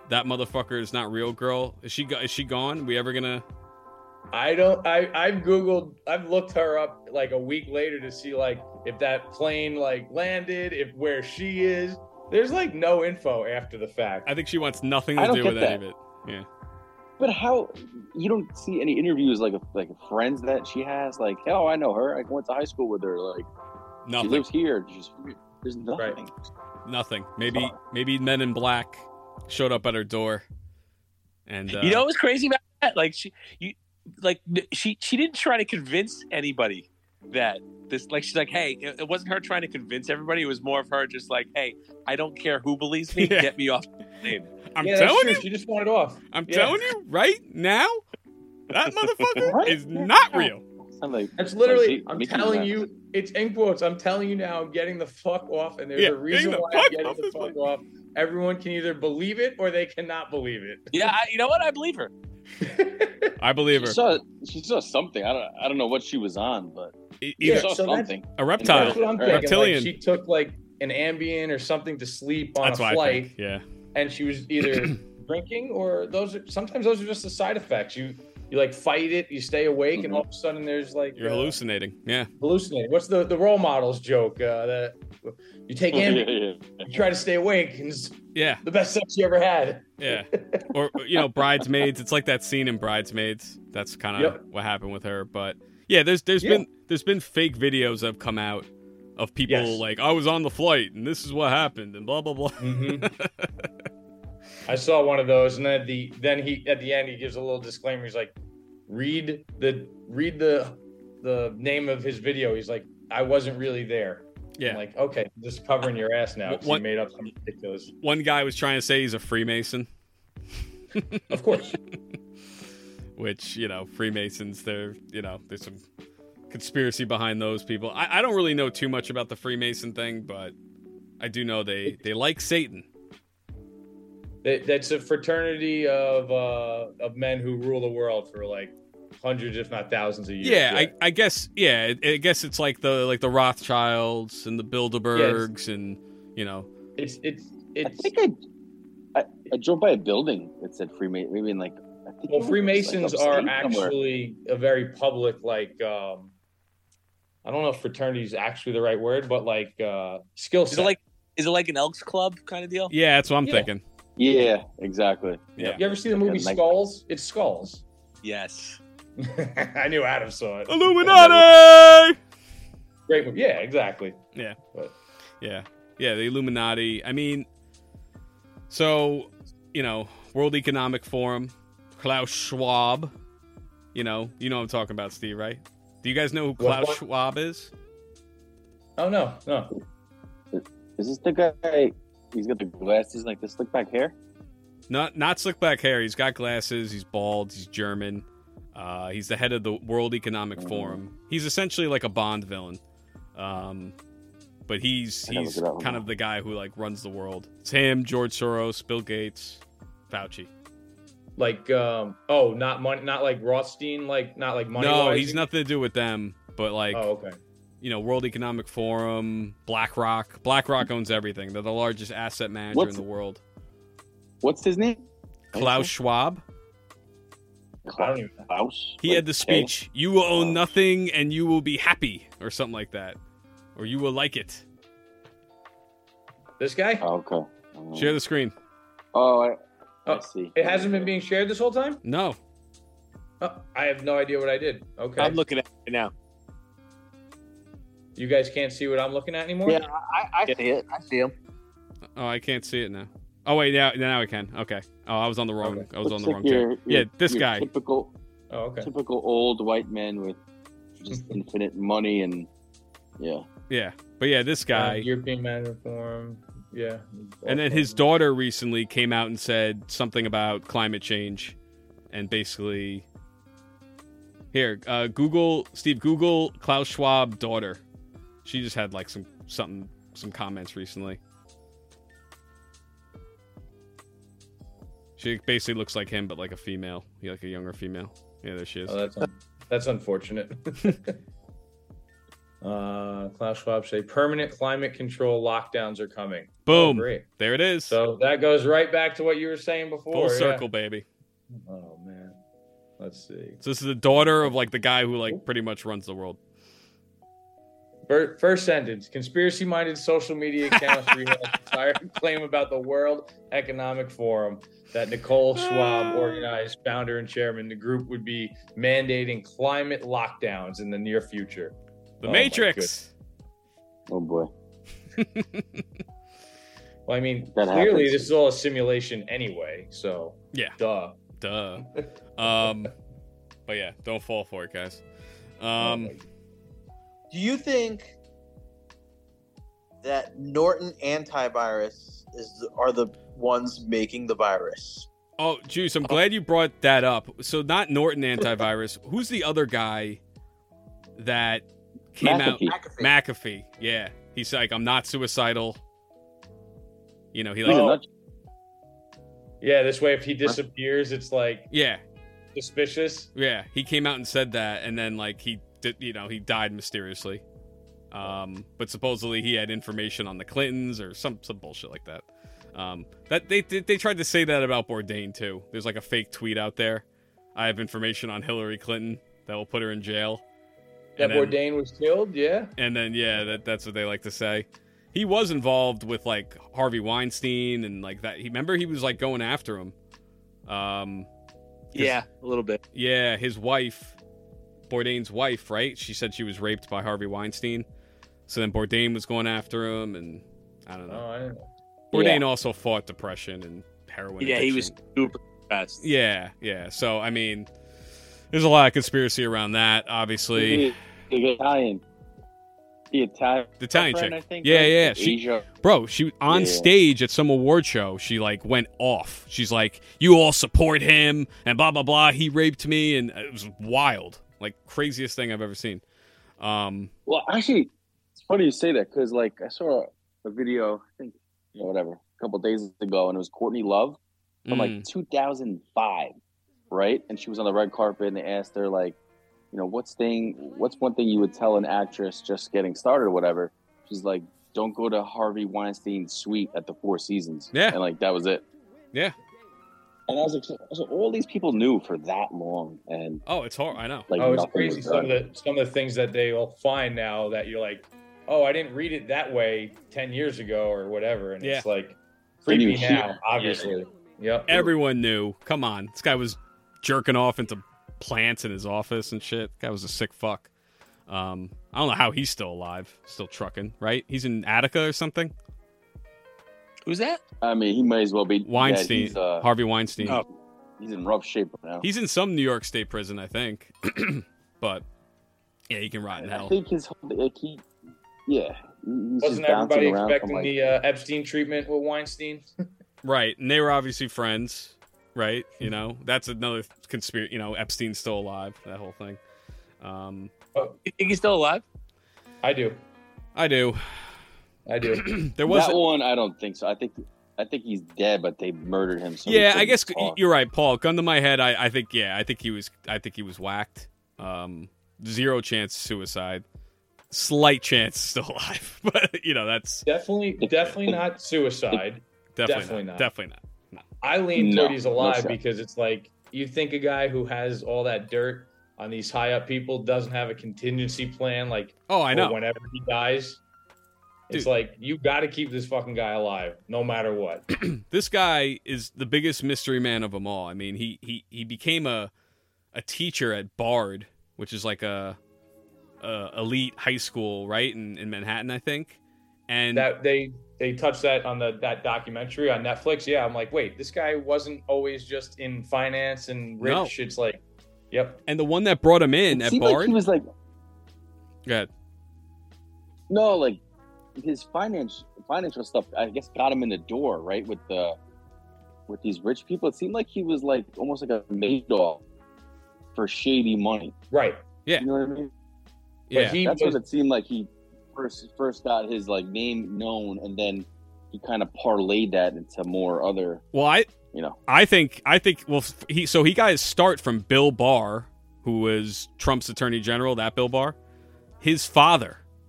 that motherfucker is not real girl. Is she go- is she gone? We ever gonna? I don't. I I've googled. I've looked her up like a week later to see like if that plane like landed, if where she is. There's like no info after the fact. I think she wants nothing I to don't do get with any that. of it. Yeah. But how you don't see any interviews like like friends that she has? Like, oh, I know her. I went to high school with her. Like, Nothing. she lives here. She's, there's nothing. Right. Nothing. Maybe maybe Men in Black showed up at her door. And uh, You know what's crazy about that? Like she, you, like she, she didn't try to convince anybody that this. Like she's like, hey, it, it wasn't her trying to convince everybody. It was more of her just like, hey, I don't care who believes me. Yeah. Get me off the plane. I'm yeah, that's telling true. you, She just wanted off. I'm Yeah. telling you right now, that motherfucker Right? is not real. I'm like, That's literally. like, I'm Mickey telling Mouse. you. It's in quotes. I'm telling you now. I'm getting the fuck off, and there's Yeah, a reason getting the why fuck I'm getting off the this fuck one. off. Everyone can either believe it or they cannot believe it. Yeah, I, you know what? I believe her. I believe She her. saw, she saw something. I don't. I don't know what she was on, but E- she Either saw so that's- something. a reptile, That's what I'm Right. thinking. reptilian. Like, she took like an Ambien or something to sleep on That's a what I flight, think. Yeah. and she was either drinking or those are sometimes those are just the side effects. You you like fight it, you stay awake, and all of a sudden there's like You're uh, hallucinating. Yeah. hallucinating. What's the the role models joke? Uh, that you take yeah, Ambien, yeah. you try to stay awake, and it's Yeah. the best sex you ever had. Yeah. Or, you know, Bridesmaids. It's like that scene in Bridesmaids. That's kind of Yep. what happened with her. But yeah, there's there's Yeah. been there's been fake videos that have come out of people Yes. like, I was on the flight and this is what happened and blah blah blah. Mm-hmm. I saw one of those, and then at the then he at the end he gives a little disclaimer. He's like, "Read the read the the name of his video." He's like, "I wasn't really there." Yeah. I'm like, okay, just covering your ass now. 'cause What- you made up some ridiculous. One guy was trying to say he's a Freemason, Of course. which, you know, Freemasons, they're, you know, there's some conspiracy behind those people. I, I don't really know too much about the Freemason thing, but I do know they, they like Satan. That, that's a fraternity of uh, of men who rule the world for like hundreds, if not thousands of years. Yeah, I, I guess. Yeah, I I guess it's like the like the Rothschilds and the Bilderbergs, and you know. it's it's I it's. think I, I I drove by a building that said Freemason. Maybe in like. I think Well, it was, Freemasons like, are upstate somewhere. actually a very public, like um, I don't know if fraternity is actually the right word, but like uh, skill Is set. it like is it like an Elks Club kind of deal? Yeah, that's what I'm Yeah. thinking. Yeah, exactly. Yeah. You ever see the Like a movie night- Skulls? It's Skulls. Yes. I knew Adam saw it. Illuminati. Great movie. Yeah, exactly. Yeah. But Yeah, yeah, the Illuminati. I mean, so you know, World Economic Forum, Klaus Schwab. You know, you know what I'm talking about, Steve, right? Do you guys know who Klaus what? Schwab is? oh no, no. Is this the guy? He's got the glasses, like the slick back hair. Not not slick back hair. He's got glasses. He's bald. He's German. Uh, he's the head of the World Economic Forum. He's essentially like a Bond villain. Um, but he's I gotta he's look it up kind now. of the guy who like runs the world. It's him, George Soros, Bill Gates, Fauci. Like um, oh, not money, not like Rothstein, like not like money. No, he's nothing to do with them. But like, Oh, okay. you know, World Economic Forum, BlackRock. BlackRock owns everything. They're the largest asset manager What's- in the world. What's his name? Klaus Schwab. I don't even. Klaus. He Like, had the K? speech, "You will own Wow. nothing and you will be happy," or something like that. Or you will like it. This guy? Oh, okay. Um, Share the screen. Oh, I, I Oh, see. It hasn't been being shared this whole time. No. Oh, I have no idea what I did. Okay. I'm looking at it now. You guys can't see what I'm looking at anymore. Yeah, I, I see it. I see him. Oh, I can't see it now. Oh wait, now now I can. Okay. Oh, I was on the wrong. Okay. I was Looks on the like wrong your- check. your- Yeah, this your guy. Typical, Oh, okay. typical old white man with just infinite money and yeah. Yeah, but yeah, this guy. Uh, European Man Reform. Yeah. And then his daughter recently came out and said something about climate change, and basically, here, uh, Google Steve, Google Klaus Schwab daughter. She just had like some something, some comments recently. She basically looks like him, but like a female, like a younger female. Yeah, there she is. Oh, that's un- that's unfortunate. Uh, Klaus Schwab say permanent climate control lockdowns are coming. Boom. Oh, great. There it is. So that goes right back to what you were saying before. Full yeah. circle, baby. Oh man. Let's see. So this is the daughter of like the guy who like pretty much runs the world. First, first sentence: conspiracy-minded social media accounts rehash entire claim about the World Economic Forum that Nicole Schwab organized, founder and chairman. The group would be mandating climate lockdowns in the near future. The Oh, Matrix. Oh boy. Well, I mean, That clearly happens. this is all a simulation anyway. So, Yeah. duh. Duh. Um, but yeah, don't fall for it, guys. Um, Do you think that Norton antivirus is are the ones making the virus? oh, Juice, I'm glad you brought that up. So not Norton antivirus. Who's the other guy that came McAfee. out? McAfee. McAfee. Yeah. He's like, I'm not suicidal. You know, he He's like, a Oh. nut- Yeah, this way, if he disappears, it's like yeah, suspicious. yeah. He came out and said that, and then like he did, you know, he died mysteriously. Um, but supposedly he had information on the Clintons or some some bullshit like that. Um, that they they, they tried to say that about Bourdain too. There's like a fake tweet out there. I have information on Hillary Clinton that will put her in jail. That And then- Bourdain was killed. Yeah. And then yeah, that that's what they like to say. He was involved with like Harvey Weinstein and like that. He remember he was like going after him. Um, Yeah, a little bit. yeah, his wife, Bourdain's wife, right? She said she was raped by Harvey Weinstein. So then Bourdain was going after him, and I don't Oh, know. I didn't know. Bourdain Yeah. also fought depression and heroin. Yeah, he was addiction. super fast. Yeah, yeah. So I mean, there's a lot of conspiracy around that. Obviously, The, the Italian. The Italian. the Italian friend, chick. I think, yeah, right? yeah. Like She, Asia. bro, she on Yeah. stage at some award show. She like went off. She's like, "You all support him," and blah blah blah. He raped me, and it was wild. Like craziest thing I've ever seen. Um, Well, actually, it's funny you say that because, like, I saw a video, I think, you know, whatever, a couple days ago, and it was Courtney Love from mm, like two thousand five, right? And she was on the red carpet, and they asked her, like, you know, what's thing, what's one thing you would tell an actress just getting started or whatever? She's like, don't go to Harvey Weinstein's suite at the Four Seasons. Yeah. And like that was it. yeah. And I was like, so, so all these people knew for that long, and Oh, it's hard. I know. like Oh, it's nothing crazy. was Some of done. the some of the things that they'll find now that you're like, oh, I didn't read it that way ten years ago or whatever, and it's like creepy Didn't even now, hear. obviously. Yep. Everyone knew. Come on, this guy was jerking off into plants in his office and shit. Guy was a sick fuck. Um, I don't know how he's still alive, still trucking. Right? He's in Attica or something. Who's that? I mean, he might as well be dead. Weinstein, He's, uh, Harvey Weinstein. Oh. he's in rough shape right now. He's in some New York State prison, I think. But yeah, he can rot in I hell. think his whole- like he, yeah, he- he's Wasn't just bouncing everybody around expecting from, like, the uh, Epstein treatment with Weinstein? Right, and they were obviously friends. Right, you know that's another conspiracy. You know, Epstein's still alive. That whole thing. Um, You think he's still alive? I do. I do. I do. There was that one. I don't think so. I think I think he's dead, but they murdered him. So he yeah, I couldn't guess talk. you're right, Paul. Gun to my head, I, I think yeah, I think he was, I think he was whacked. Um, zero chance suicide, slight chance still alive, but you know that's definitely, definitely not suicide. definitely, Definitely not, not. definitely not. I lean No, toward he's no alive shot. because it's like you think a guy who has all that dirt on these high up people doesn't have a contingency plan, like Oh, I for know. whenever he dies. It's Dude. like you got to keep this fucking guy alive, no matter what. This guy is the biggest mystery man of them all. I mean, he he he became a a teacher at Bard, which is like a, a elite high school, right in, in Manhattan, I think. And that they they touched that on the that documentary on Netflix. Yeah, I'm like, wait, this guy wasn't always just in finance and rich. No. It's like, yep. and the one that brought him in It at seemed like Bard. he was like Go ahead. no, like his finance financial stuff. I guess got him in the door, right, with the with these rich people. It seemed like he was like almost like a Madoff for shady money. Right. Yeah. You know what I mean? Yeah, But he That's was, what it seemed like. He first first got his like name known, and then he kind of parlayed that into more other, well, I you know. I think I think well he so he got his start from Bill Barr, who was Trump's attorney general. That Bill Barr, his father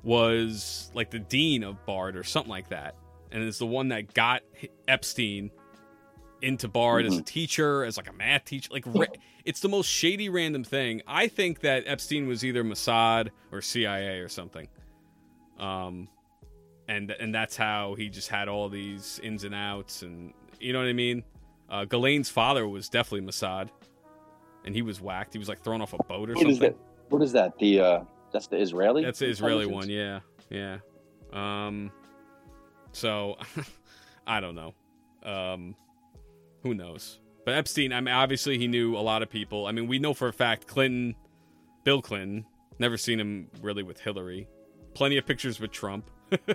was like the dean of Bard or something like that, and is the one that got Epstein into Bard mm-hmm. as a teacher, as like a math teacher. Like ra- it's the most shady random thing. I think that Epstein was either Mossad or C I A or something. Um, and and that's how he just had all these ins and outs, and you know what I mean. Uh, Ghislaine's father was definitely Mossad, and he was whacked. He was like thrown off a boat or what something. Is that? What is that? The uh, that's the Israeli. That's the Israeli one. Yeah, yeah. Um, so I don't know. Um, who knows? But Epstein, I mean, obviously he knew a lot of people. I mean, we know for a fact Clinton, Bill Clinton, never seen him really with Hillary. Plenty of pictures with Trump.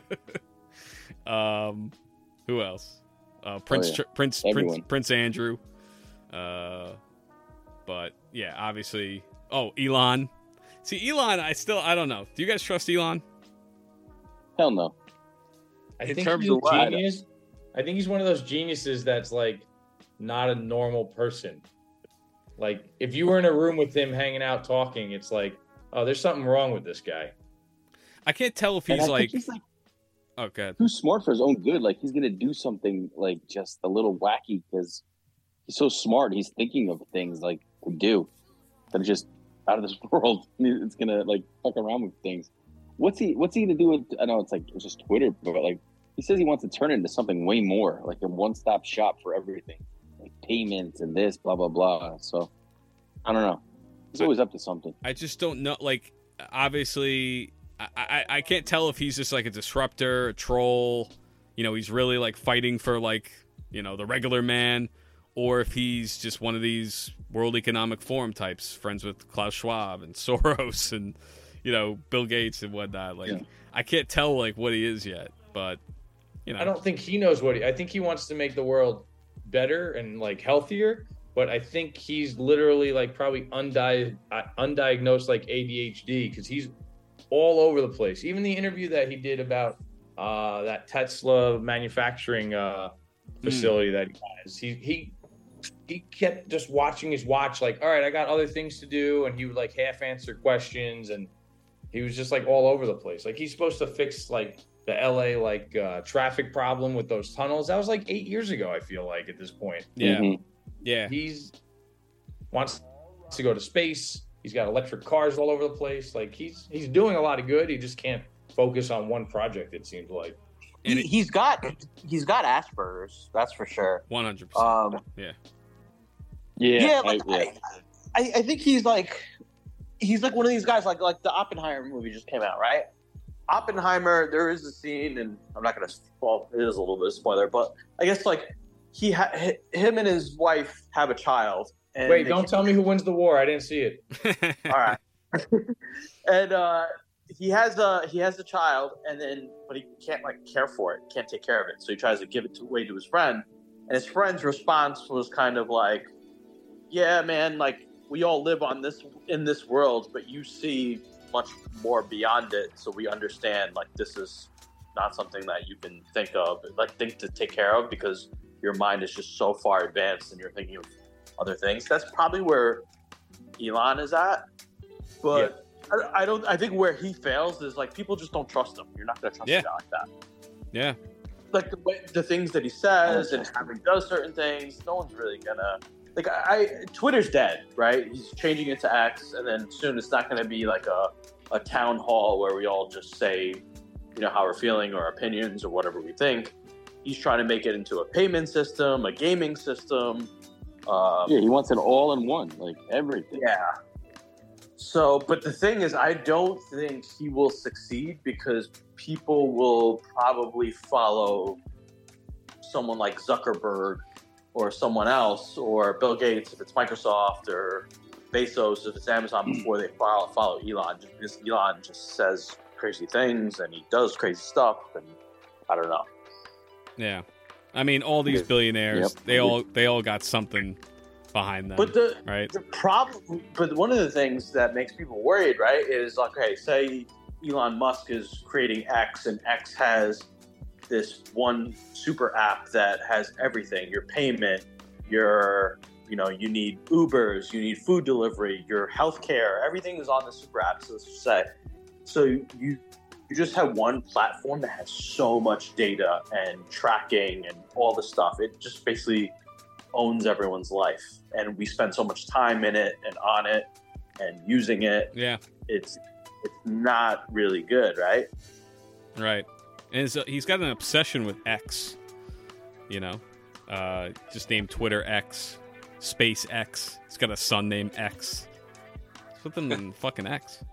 um, who else? Uh, Prince, oh, yeah. Prince, Prince, Prince Andrew. Uh, but yeah, obviously. Oh, Elon. See, Elon, I still, I don't know. Do you guys trust Elon? Hell no. I In think terms he's of a what? genius. I think he's one of those geniuses that's like not a normal person. Like if you were in a room with him hanging out talking, it's like, oh, there's something wrong with this guy. I can't tell if And he's I like, think he's like oh, God. too smart for his own good. Like he's gonna do something like just a little wacky because he's so smart. He's thinking of things like to do that are just out of this world. It's gonna like fuck around with things. What's he? What's he gonna do with? I know it's like it's just Twitter, but like he says he wants to turn it into something way more, like a one-stop shop for everything, like payments and this, blah blah blah. So I don't know. He's always up to something. I just don't know. Like, obviously, I, I, I can't tell if he's just like a disruptor, a troll. You know, he's really like fighting for like, you know, the regular man, or if he's just one of these World Economic Forum types, friends with Klaus Schwab and Soros and, you know, Bill Gates and whatnot. Like, yeah. I can't tell like what he is yet, but you know, I don't think he knows what he. I think he wants to make the world better and like healthier. But I think he's literally like probably undi- undiagnosed like A D H D because he's all over the place. Even the interview that he did about uh, that Tesla manufacturing uh, facility mm. that he has, he he he kept just watching his watch. Like, all right, I got other things to do, and he would like half answer questions, and he was just like all over the place. Like he's supposed to fix like the L A like uh, traffic problem with those tunnels. That was like eight years ago. I feel like at this point. Yeah. Mm-hmm. Yeah, he's wants to go to space. He's got electric cars all over the place. Like he's he's doing a lot of good. He just can't focus on one project. It seems like he, he's got he's got Asperger's. That's for sure. One hundred percent. Um, yeah, yeah. Yeah, like, I, yeah. I, I think he's like he's like one of these guys. Like like the Oppenheimer movie just came out, right? Oppenheimer. There is a scene, and I'm not gonna. Well, it is a little bit of a spoiler, but I guess like. He, ha- him and his wife have a child. And Wait, don't tell me who wins the war. I didn't see it. All right. and uh, he has a he has a child, and then but he can't like care for it, can't take care of it. So he tries to give it to, away to his friend, and his friend's response was kind of like, "Yeah, man, like we all live on this in this world, but you see much more beyond it, so we understand like this is not something that you can think of, like think to take care of because." Your mind is just so far advanced and you're thinking of other things. That's probably where Elon is at. But yeah. I, I don't, I think where he fails is like people just don't trust him. You're not going to trust yeah. a guy like that. Yeah. Like the, way, the things that he says and how he does certain things, no one's really going to, like I, I, Twitter's dead, right? He's changing it to X and then soon it's not going to be like a, a town hall where we all just say, you know, how we're feeling or opinions or whatever we think. He's trying to make it into a payment system, a gaming system. Um, yeah, he wants it all in one, like everything. Yeah. So, but the thing is, I don't think he will succeed because people will probably follow someone like Zuckerberg or someone else, or Bill Gates if it's Microsoft, or Bezos if it's Amazon before they follow, follow Elon. Just because Elon just says crazy things and he does crazy stuff, and I don't know. Yeah, I mean, all these billionaires, yep. they all they all got something behind them. But the right, the problem, but one of the things that makes people worried, right, is like, okay, say Elon Musk is creating X, and X has this one super app that has everything: your payment, your, you know, you need Ubers, you need food delivery, your healthcare, everything is on the super app. So let's just say, so you. you just have one platform that has so much data and tracking and all the stuff. It just basically owns everyone's life, and we spend so much time in it and on it and using it. Yeah, it's it's not really good, right? right. And so he's got an obsession with X. You know, uh, just named Twitter X, Space X. He's got a son named X. Put them in fucking X.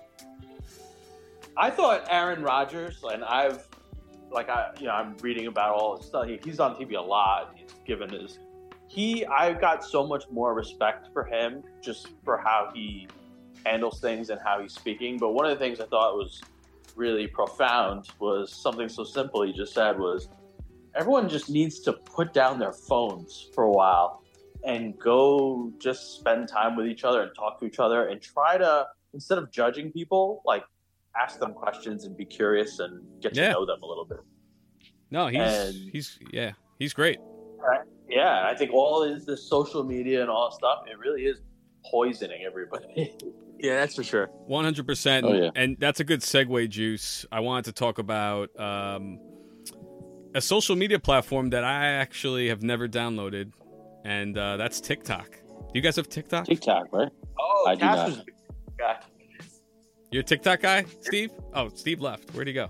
I thought Aaron Rodgers, and I've like I you know I'm reading about all his stuff. He, he's on T V a lot. He's given his he. I got so much more respect for him just for how he handles things and how he's speaking. But one of the things I thought was really profound was something so simple he just said was, everyone just needs to put down their phones for a while and go just spend time with each other and talk to each other and try to, instead of judging people, like ask them questions and be curious and get to Yeah. know them a little bit. No, he's And- he's yeah, he's great. Yeah, I think all is this social media and all that stuff, it really is poisoning everybody. Yeah, that's for sure. One hundred percent. Oh, yeah. And that's a good segue, Juice. I wanted to talk about um, a social media platform that I actually have never downloaded, and uh, that's TikTok. Do you guys have TikTok? TikTok, right? Oh, I do Cash not. was a big guy. You're a TikTok guy, Steve? Oh, Steve left. Where'd he go?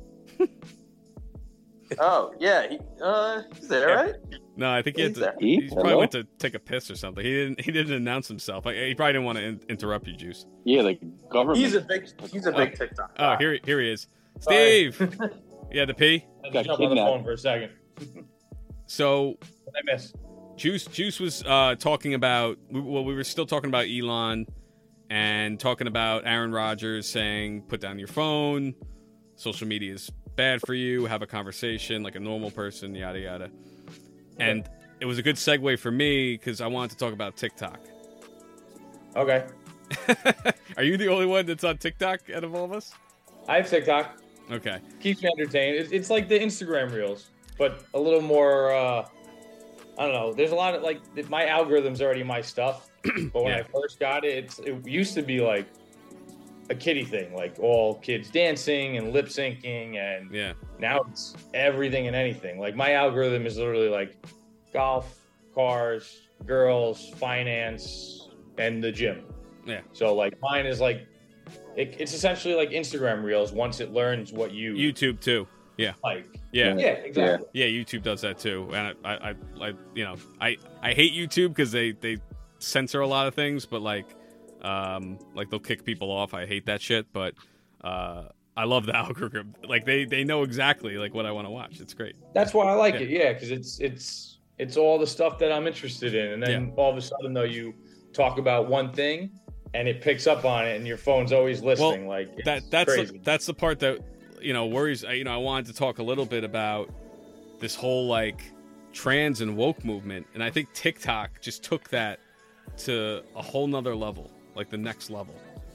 Oh, yeah. He, uh, he's there, Yeah. right? No, I think he had He's to. there. He? He probably Hello? went to take a piss or something. He didn't. He didn't announce himself. Like, he probably didn't want to in- interrupt you, Juice. Yeah, the government. He's a big, he's a big TikTok Oh, guy. here, here he is. Sorry. Steve. You had to pee. I Got just jumped on the kidnapped. phone for a second. So What did I miss? Juice Juice was uh, talking about we- well, we were still talking about Elon and talking about Aaron Rodgers saying, "Put down your phone. Social media is bad for you. Have a conversation like a normal person." Yada yada. And it was a good segue for me because I wanted to talk about TikTok. Okay. Are you the only one that's on TikTok out of all of us? I have TikTok. Okay. Keeps me entertained. It's, it's like the Instagram Reels, but a little more. Uh, I don't know. There's a lot of like my algorithm's already my stuff, but when Yeah. I first got it, it's, it used to be like a kiddie thing, like all kids dancing and lip syncing, and Yeah. now it's everything and anything. Like my algorithm is literally like golf, cars, girls, finance, and the gym. Yeah. So like mine is like it, it's essentially like Instagram Reels once it learns what you YouTube too. Yeah. like. Yeah. Yeah, exactly. Yeah, YouTube does that too, and I, I, I, I you know, I, I hate YouTube because they, they censor a lot of things, but like, um, like they'll kick people off. I hate that shit, but uh, I love the algorithm. Like they, they know exactly like what I want to watch. It's great. That's why I like Yeah. it. Yeah, because it's it's it's all the stuff that I'm interested in, and then all of a sudden though you talk about one thing and it picks up on it, and your phone's always listening. like it's That that's the, crazy. that's the part that you know worries. You know, I wanted to talk a little bit about this whole like trans and woke movement, and I think TikTok just took that to a whole nother level, like the next level.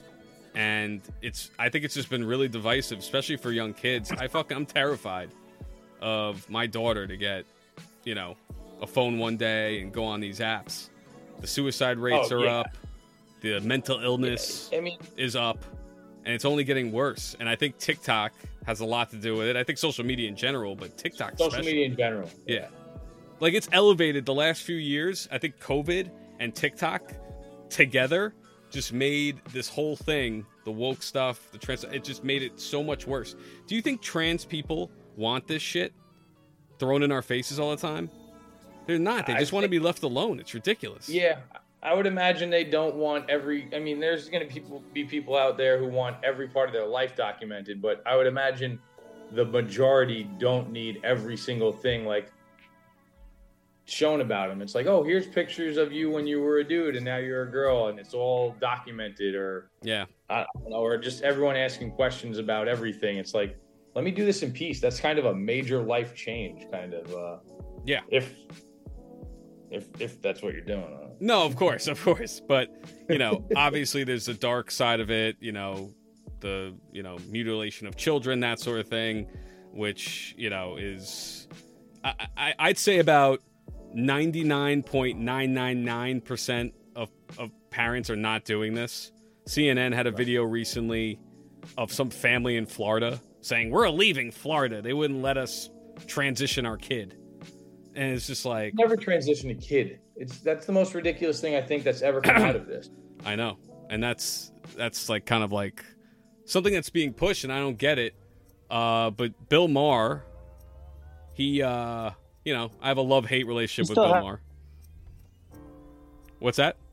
And it's I think it's just been really divisive, especially for young kids. I fucking I'm terrified of my daughter to get, you know, a phone one day and go on these apps. The suicide rates Oh, are yeah. up. The mental illness I mean, is up, and it's only getting worse. And I think TikTok has a lot to do with it. I think social media in general, but TikTok social especially. media in general. Yeah. Like it's elevated the last few years. I think COVID and TikTok together just made this whole thing, the woke stuff, the trans, it just made it so much worse. Do you think trans people want this shit thrown in our faces all the time? They're not. They I just want to think- be left alone. It's ridiculous. Yeah, I would imagine they don't want every. I mean, there's going to people be people out there who want every part of their life documented, but I would imagine the majority don't need every single thing like shown about them. It's like, oh, here's pictures of you when you were a dude and now you're a girl, and it's all documented, or Yeah. I don't know, or just everyone asking questions about everything. It's like, let me do this in peace. That's kind of a major life change, kind of. Uh, Yeah. If if if that's what you're doing. Uh, No, of course, of course. But, you know, obviously there's a dark side of it, you know, the, you know, mutilation of children, that sort of thing, which, you know, is, I, I, I'd say about ninety-nine point nine nine nine percent of, of parents are not doing this. C N N had a video recently of some family in Florida saying, we're leaving Florida. They wouldn't let us transition our kid. And it's just like... Never transition a kid. It's That's the most ridiculous thing I think that's ever come out of this. I know. And that's that's like kind of like something that's being pushed, and I don't get it. Uh, but Bill Maher, he, uh, you know, I have a love-hate relationship with Bill have- Maher. What's that?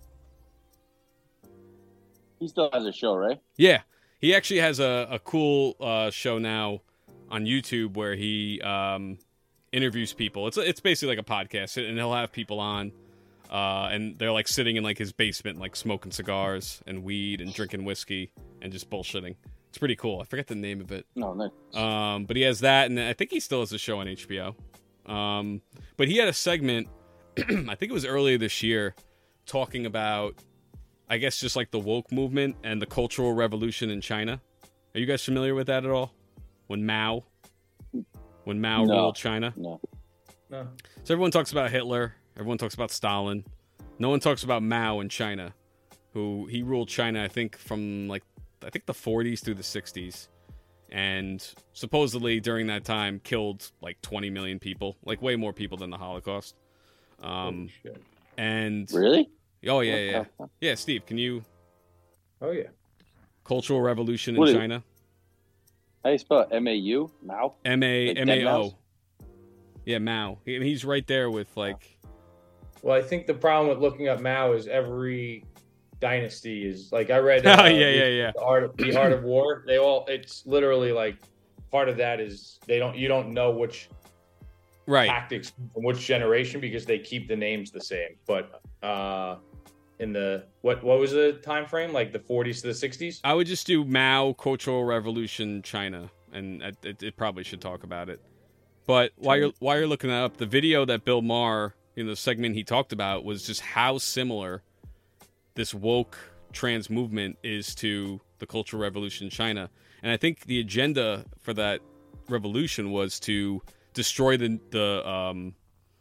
He still has a show, right? Yeah. He actually has a, a cool uh, show now on YouTube where he um, interviews people. It's it's basically like a podcast, and he'll have people on, uh, and they're like sitting in like his basement, like smoking cigars and weed and drinking whiskey and just bullshitting. It's pretty cool. I forget the name of it. No, no. Um, but he has that, and I think he still has a show on H B O. Um, but he had a segment, I think it was earlier this year, talking about, I guess, just like the woke movement and the Cultural Revolution in China. Are you guys familiar with that at all? When Mao, when Mao No. ruled China. No. No. So everyone talks about Hitler. Everyone talks about Stalin. No one talks about Mao in China, who he ruled China, I think, from like I think the forties through the sixties, and supposedly during that time killed like twenty million people, like way more people than the Holocaust. Um, Holy shit. and Really? oh yeah, yeah, yeah. Yeah, Steve, can you Oh, yeah. Cultural Revolution in What is- China? How do you spell it? M A U? Mao? M A Like M dead A mouse? O. Yeah, Mao. He, he's right there with like. Well, I think the problem with looking up Mao is every dynasty is like I read. Oh uh, yeah, the- yeah, yeah. The art, of, the art of war. They all. It's literally like part of that is they don't. You don't know which Right. tactics from which generation because they keep the names the same. But uh, in the what what was the time frame? Like the forties to the sixties? I would just do Mao Cultural Revolution China, and it, it, it probably should talk about it. But while you're while you're looking that up, the video that Bill Maher, in the segment he talked about, was just how similar this woke trans movement is to the Cultural Revolution in China. And I think the agenda for that revolution was to destroy the the um,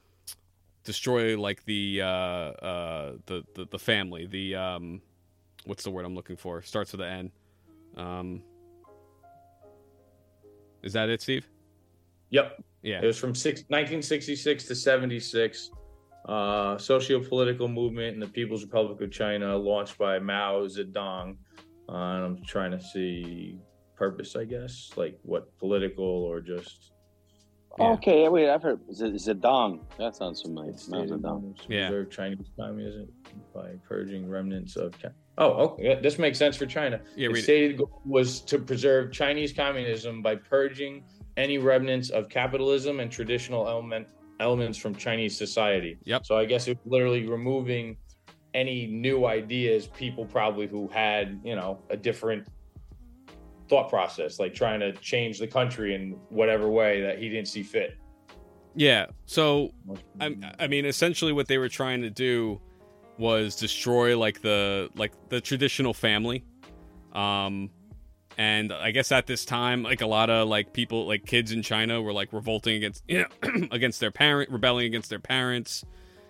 destroy like the uh, uh, the, the the family. The um, what's the word I'm looking for? Starts with the N. Um, is that it, Steve? Yep. Yeah. It was from six, nineteen sixty-six to seventy-six. Uh, socio-political movement in the People's Republic of China, launched by Mao Zedong. Uh, and I'm trying to see purpose, I guess, like what political or just. Yeah. Okay, wait, I've heard Z- Zedong. That sounds familiar. It's Mao stated Zedong. to Yeah. preserve Chinese communism by purging remnants of. Ca- Oh, okay. Yeah, this makes sense for China. Yeah, The read it. stated goal was to preserve Chinese communism by purging any remnants of capitalism and traditional element elements from Chinese society. Yep. So I guess it's literally removing any new ideas, people probably who had, you know, a different thought process, like trying to change the country in whatever way that he didn't see fit. Yeah. So I, I mean, essentially, what they were trying to do was destroy like the like the traditional family. Um, and I guess at this time, like a lot of like people, like kids in China, were like revolting against, you know, against their parent, rebelling against their parents.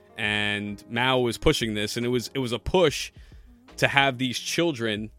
And Mao was pushing this, and it was it was a push to have these children,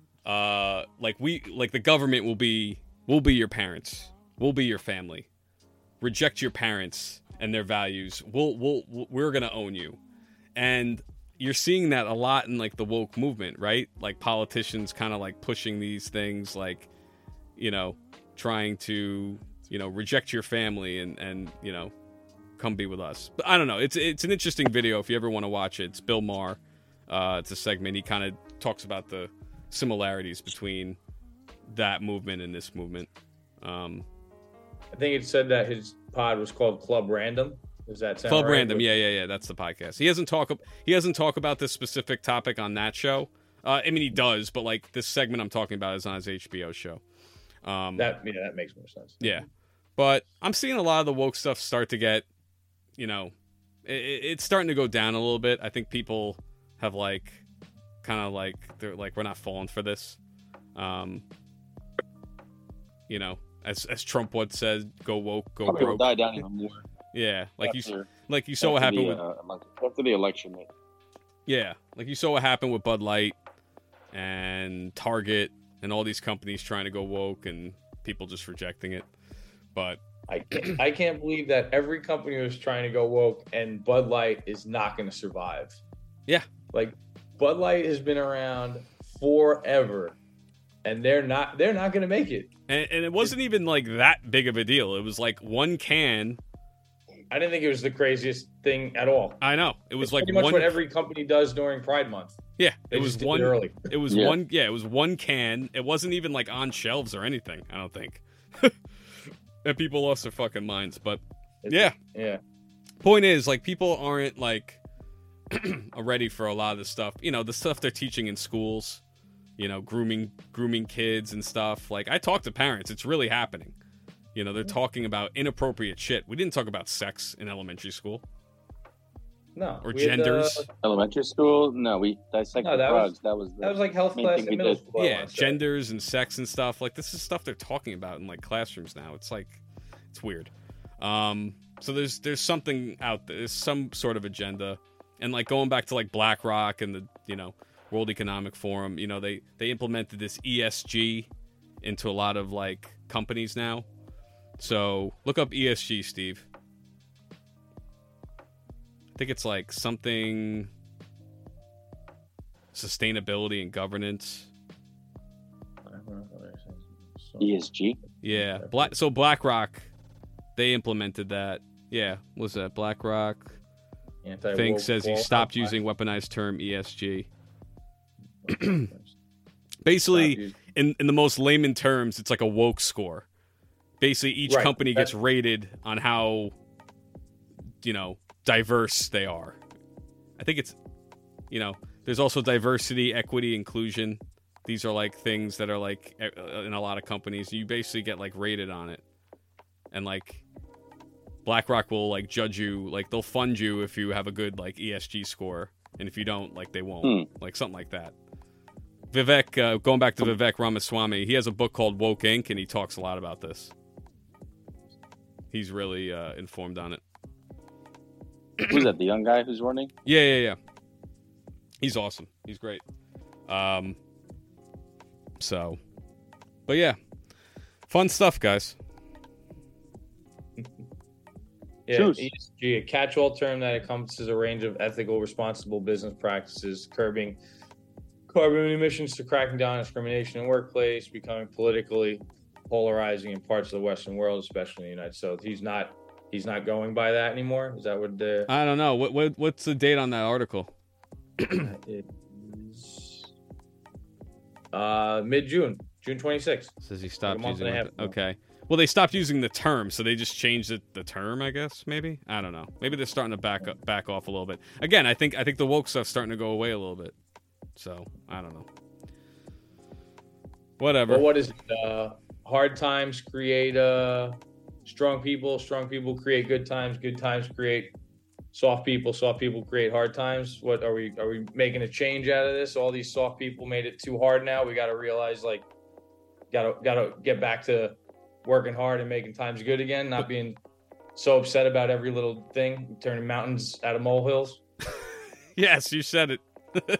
uh, like we like the government will be will be your parents, will be your family. Reject your parents and their values. We'll we'll we're gonna own you, and you're seeing that a lot in like the woke movement, right? Like politicians kind of like pushing these things, like, you know, trying to, you know, reject your family and and you know, come be with us. But I don't know. It's it's an interesting video if you ever want to watch it. It's Bill Maher. Uh, it's a segment. He kind of talks about the similarities between that movement and this movement. Um, I think it said that his pod was called Club Random. Does that sound Club right? Random, yeah, yeah, yeah. That's the podcast. He doesn't talk. He doesn't talk about this specific topic on that show. Uh, I mean, he does, but like this segment I'm talking about is on his H B O show. Um, That yeah, that makes more sense. yeah, but I'm seeing a lot of the woke stuff start to get, you know, it, it's starting to go down a little bit. I think people have like, kind of like they're like we're not falling for this. Um, you know, as as Trump once said, "Go woke, go Probably will broke." die down even more. Yeah, like you, after, like you saw what after happened the, with. uh, elec- after the election. Mate. Yeah, like you saw what happened with Bud Light and Target and all these companies trying to go woke and people just rejecting it. But I can't, I can't believe that every company was trying to go woke and Bud Light is not going to survive. Yeah. Like Bud Light has been around forever and they're not they're not going to make it. And, and it wasn't even like that big of a deal. It was like one can. I didn't think it was the craziest thing at all. I know. It was it's like pretty much one, what every company does during Pride Month. Yeah, They it was just did one it early. It was Yeah. one yeah, it was one can. It wasn't even like on shelves or anything, I don't think. And people lost their fucking minds, but yeah. Yeah. Point is, like, people aren't like ready for a lot of the stuff. You know, the stuff they're teaching in schools, you know, grooming grooming kids and stuff. Like, I talk to parents, it's really happening. You know, they're talking about inappropriate shit. We didn't talk about sex in elementary school. No. Or we had, genders. uh, Elementary school? No, we dissected No, that frogs. was- that was the that was like health main class thing in we middle did. school. I Yeah, wanna say. genders and sex and stuff. Like, this is stuff they're talking about in like classrooms now. It's like, it's weird. Um, so there's there's something out there. There's some sort of agenda, and like going back to like BlackRock and the you know World Economic Forum. You know, they they implemented this E S G into a lot of like companies now. So look up E S G, Steve. I think it's like something sustainability and governance. E S G. Yeah, Black. So BlackRock, they implemented that. Yeah, what was that BlackRock Anti-woke thing says he wall- stopped using weaponized term E S G. Basically, Stop using- in in the most layman terms, it's like a woke score. Basically, each Right, company gets that's- rated on how you know diverse they are. I think it's you know there's also diversity, equity, inclusion. These are like things that are like e- in a lot of companies. You basically get like rated on it, and like BlackRock will like judge you, like they'll fund you if you have a good like E S G score, and if you don't, like they won't, Hmm. like something like that. Vivek, uh, going back to Vivek Ramaswamy, he has a book called Woke Incorporated, and he talks a lot about this. He's really uh, informed on it. Who's that? The young guy who's running? Yeah, yeah, yeah. He's awesome. He's great. Um, so, but yeah, fun stuff, guys. Yeah, Choose. E S G, a catch-all term that encompasses a range of ethical, responsible business practices, curbing carbon emissions to cracking down on discrimination in the workplace, becoming politically polarizing in parts of the Western world, especially in the United States. He's not he's not going by that anymore. Is that what the I don't know. What, what what's the date on that article? it is? Uh, mid-June, June twenty-sixth. Says he stopped Like a month using. and a half it. ago. Okay. Well, they stopped using the term, so they just changed it, the term. I guess maybe. I don't know. Maybe they're starting to back up, back off a little bit. Again, I think I think the woke stuff's starting to go away a little bit. So I don't know. Whatever. Well, what is it? Uh, hard times create uh, strong people. Strong people create good times. Good times create soft people. Soft people create hard times. What are we? Are we making a change out of this? All these soft people made it too hard. Now we got to realize, like, gotta gotta get back to working hard and making times good again. Not being so upset about every little thing, turning mountains out of molehills. Yes, you said it.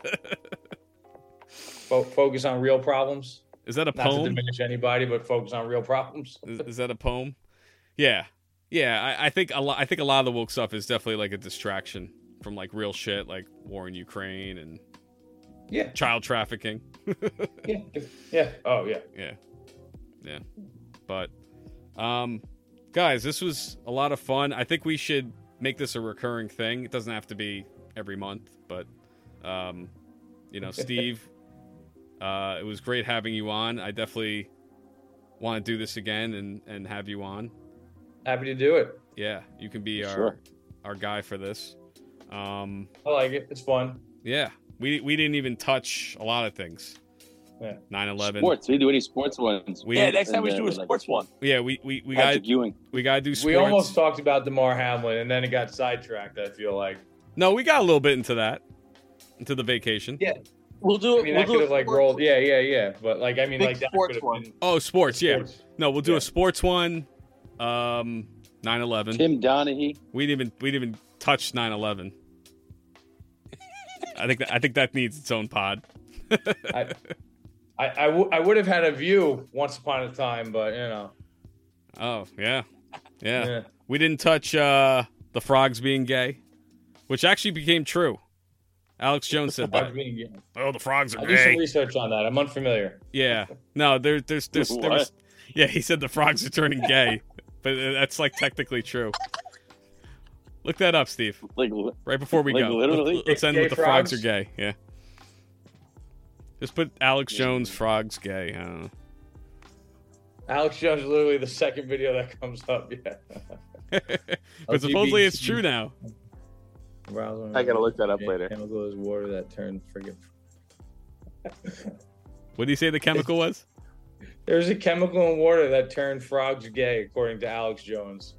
Fo- focus on real problems. Is that a Not to poem? diminish anybody, but focus on real problems. Is, is that a poem? Yeah, yeah. I, I think a lot. I think a lot of the woke stuff is definitely like a distraction from like real shit, like war in Ukraine and Yeah, child trafficking. yeah, yeah. Oh, yeah. Yeah, yeah. But, um, guys, this was a lot of fun. I think we should make this a recurring thing. It doesn't have to be every month, but, um, you know, Steve, uh, it was great having you on. I definitely want to do this again and, and have you on. Happy to do it. Yeah, you can be our Sure. our guy for this. Um, I like it. It's fun. yeah, we we didn't even touch a lot of things. Yeah. nine eleven. Sports. We do any sports ones. We- Yeah, next time And, we uh, should do a like- sports one. Yeah, we we we got Patrick Ewing. we got to do sports. We almost talked about DeMar Hamlin, and then it got sidetracked. I feel like. No, we got a little bit into that, into the vacation. Yeah. We'll do I it. mean, we'll I do could a have like sports- rolled. Yeah, yeah, yeah. But like, I mean, Big like that sports could have one. been Oh, sports. Yeah. sports. No, we'll do Yeah. a sports one. Um, nine eleven. Tim Donaghy. We didn't even we didn't even touch nine eleven. I think that, I think that needs its own pod. I, I, I, w- I would have had a view once upon a time, but you know. Oh yeah, yeah. Yeah. We didn't touch uh, the frogs being gay, which actually became true. Alex Jones said that. Oh, the frogs are I'll do some gay. research on that. I'm unfamiliar. Yeah. No, there, there's, there's, there was. Yeah, he said the frogs are turning gay, but that's like technically true. Look that up, Steve. Like, Right before we like go. literally? Let, let's end Gay with the frogs frogs? are gay. Yeah. Just put Alex Jones frogs gay. I don't know. Alex Jones is literally the second video that comes up. Yeah. But supposedly it's true now. I gotta look that up later. Chemical is water that turns friggin'. What did he say the chemical was? There's a chemical in water that turned frogs gay, according to Alex Jones.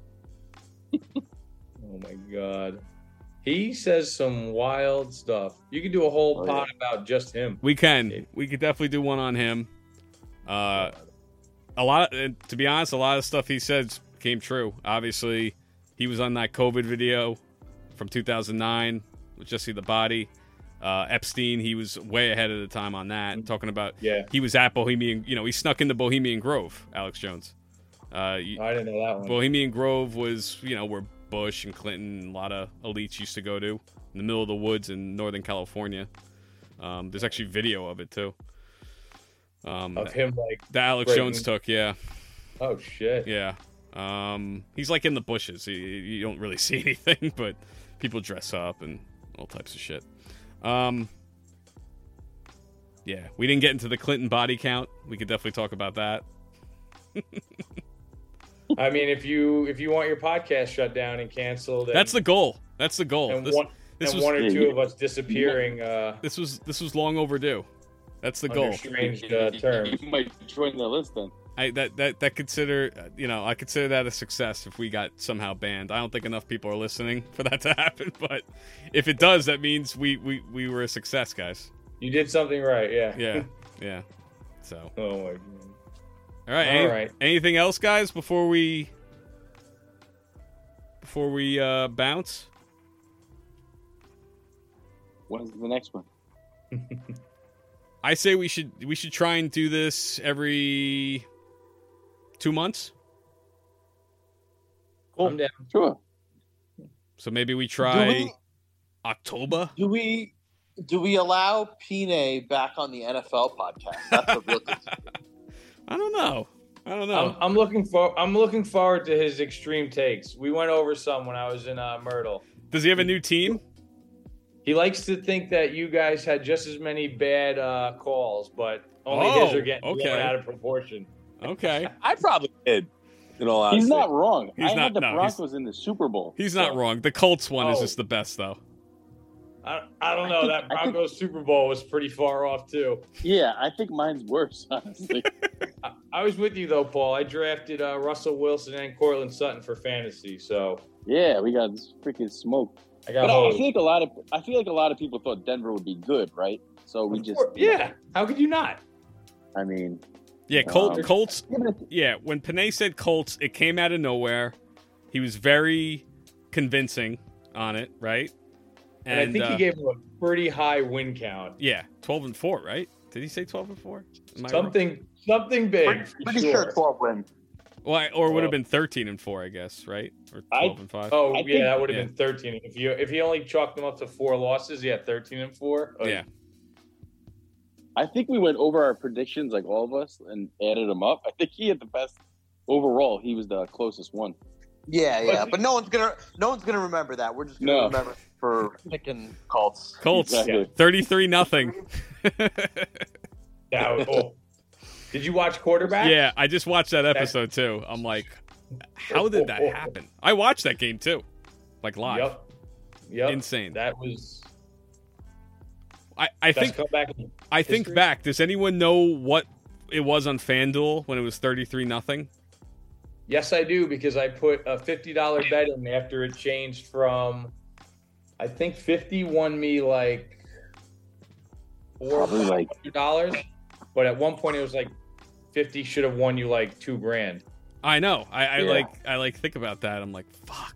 Oh my god. He says some wild stuff. You could do a whole Oh, pod about just him. We can. We could definitely do one on him. Uh, a lot. Of, to be honest, a lot of stuff he said came true. Obviously, he was on that COVID video from two thousand nine with Jesse the Body. Uh, Epstein, he was way ahead of the time on that. Talking about, Yeah. he was at Bohemian. You know, he snuck into Bohemian Grove. Alex Jones. Uh, you- I didn't know that one. Bohemian Grove was, you know, where Bush and Clinton and a lot of elites used to go to in the middle of the woods in Northern California. Um, there's actually video of it too. Um, of him, like, that Alex breaking- Jones took, yeah, oh shit. yeah. Um, he's like in the bushes. You, you don't really see anything, but people dress up and all types of shit. Um, yeah, we didn't get into the Clinton body count. We could definitely talk about that. I mean, if you if you want your podcast shut down and canceled, and, That's the goal. That's the goal. and This, one this and was one or two of us disappearing. Uh, this was this was long overdue. That's the under goal. strange uh, terms. You might join the list then. I that that that consider uh, you know I consider that a success if we got somehow banned. I don't think enough people are listening for that to happen, but if it does, that means we we, we were a success, guys. You did something right, yeah. Yeah, yeah. So Oh my god. all right, All any- right. anything else, guys, before we before we uh, bounce? When's the next one? I say we should we should try and do this every two months. I'm down. Sure. So maybe we try Do we- October. Do we do we allow Pine back on the N F L podcast? That's the real question. I don't know. I don't know. I'm, I'm looking for I'm looking forward to his extreme takes. We went over some when I was in uh, Myrtle. Does he have a new team? He likes to think that you guys had just as many bad uh, calls, but only Oh, his are getting okay. blown out of proportion. Okay. I probably did. In all honesty, He's not wrong. He's I not- had the no, he's- Broncos in the Super Bowl. He's so- not wrong. The Colts one is Oh. just the best, though. I, I don't know. I think- that I think- Broncos Super Bowl was pretty far off too. Yeah, I think mine's worse, honestly. I, I was with you though, Paul. I drafted uh, Russell Wilson and Cortland Sutton for fantasy, so yeah, we got freaking smoke. I got But I, I hold. feel like a lot of I feel like a lot of people thought Denver would be good, right? So we just Yeah, how could you not? I mean, Yeah, Colt, Um, Colts. yeah, but Yeah, when Panay said Colts, it came out of nowhere. He was very convincing on it, right? And, I think uh, he gave him a pretty high win count. yeah, twelve and four, right? Did he say twelve and four? Am I wrong? Something, something big. Pretty, for pretty sure. sure twelve win. Well, I- or it would have Well- been thirteen and four, I guess, right? Or I- twelve and five. Oh I yeah, think- that would have yeah. been thirteen. If you if he only chalked them up to four losses, yeah, thirteen and four. Oh, Yeah. I think we went over our predictions, like all of us, and added them up. I think he had the best overall. He was the closest one. Yeah, yeah, But- but no one's gonna no one's gonna remember that. We're just gonna No. remember for picking Colts. Colts, Exactly. thirty-three nothing. That was cool. Did you watch quarterback? Yeah, I just watched that episode too. I'm like, how did that happen? I watched that game too, like live. Yep. Yep. Insane. That was I, I best think comeback. in- I think history? back. Does anyone know what it was on FanDuel when it was thirty-three nothing? Yes, I do because I put a fifty dollar bet in after it changed from, I think fifty won me like four Probably like dollars, but at one point it was like fifty should have won you like two grand. I know. I, I Yeah. like I like think about that. I'm like, fuck.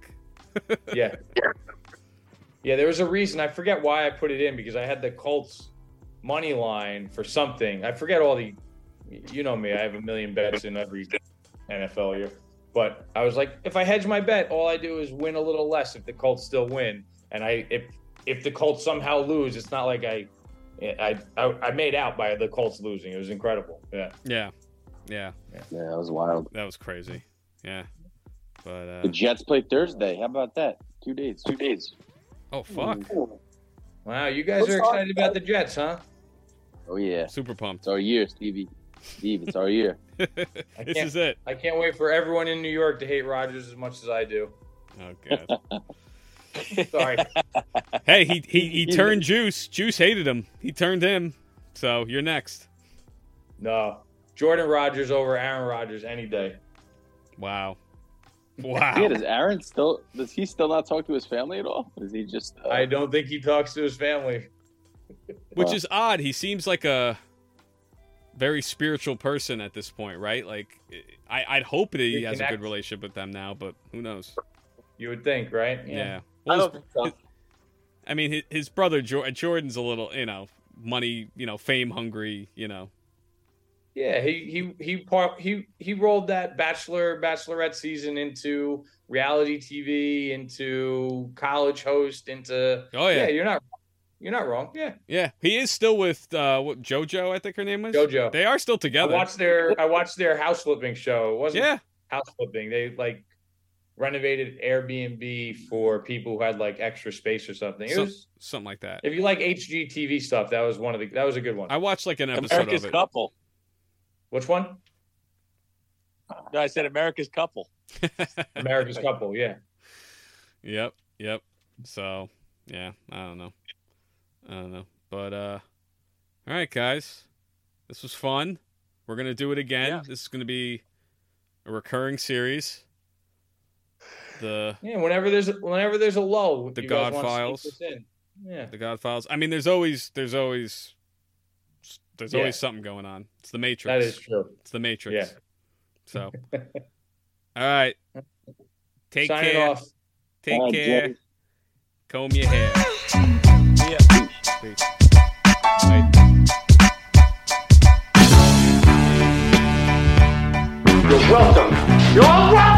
Yeah. Yeah, there was a reason. I forget why I put it in because I had the Colts money line for something. I forget all the, you know me, I have a million bets in every N F L year. But I was like, if I hedge my bet, all I do is win a little less if the Colts still win. And I if if the Colts somehow lose, it's not like I I I, I made out by the Colts losing. It was incredible. Yeah. Yeah. Yeah. Yeah, that was wild. That was crazy. Yeah. But uh, The Jets play Thursday. How about that? Two days. Two days. oh fuck. Wow, you guys are excited about the Jets, huh? Oh yeah, Super it's pumped. our year, Stevie. Steve, it's our year. This can't- is it. I can't wait for everyone in New York to hate Rodgers as much as I do. Oh god. Sorry. Hey, he he he turned Juice. Juice hated him. He turned him. So you're next. No. Jordan Rodgers over Aaron Rodgers any day. Wow. Yeah, Wow. does Aaron still? Does he still not talk to his family at all? Is he just? Uh, I don't think he talks to his family. Which Wow. is odd. He seems like a very spiritual person at this point, right? Like, I, I'd hope that he They has a connect. good relationship with them now, but who knows? You would think, right? Yeah. I Well, don't his- think so. I mean, his, his brother Jor- Jordan's a little, you know, money, you know, fame hungry, you know. Yeah, he he he par- he he rolled that Bachelor Bachelorette season into reality T V, into college host, into Oh yeah, yeah. You're not you're not wrong. Yeah, yeah. He is still with uh, what JoJo, I think her name was. JoJo. They are still I together. watched their I watched their house flipping show. It wasn't Yeah, house flipping. They like renovated Airbnb for people who had like extra space or something. It Some- was something like that. if you like H G T V stuff, that was one of the that was a good one. I watched like an episode America's of it. Couple. Which one? No, I said America's Couple. America's Couple. Yeah. Yep, yep. So, yeah, I don't know. I don't know. But, uh, all right, guys. This was fun. We're going to do it again. Yeah. This is going to be a recurring series. The Yeah. Whenever there's whenever there's a lull, The you guys God want to sneak Files. this in. Yeah. the God Files. I mean, there's always, there's always, there's Yeah. always something going on. It's the Matrix. That is true. It's the Matrix. Yeah. So, all right. Take Signing care. off. Take Bye, care. Jay. Comb your hair. Yeah. Peace. Bye. You're welcome. You're welcome.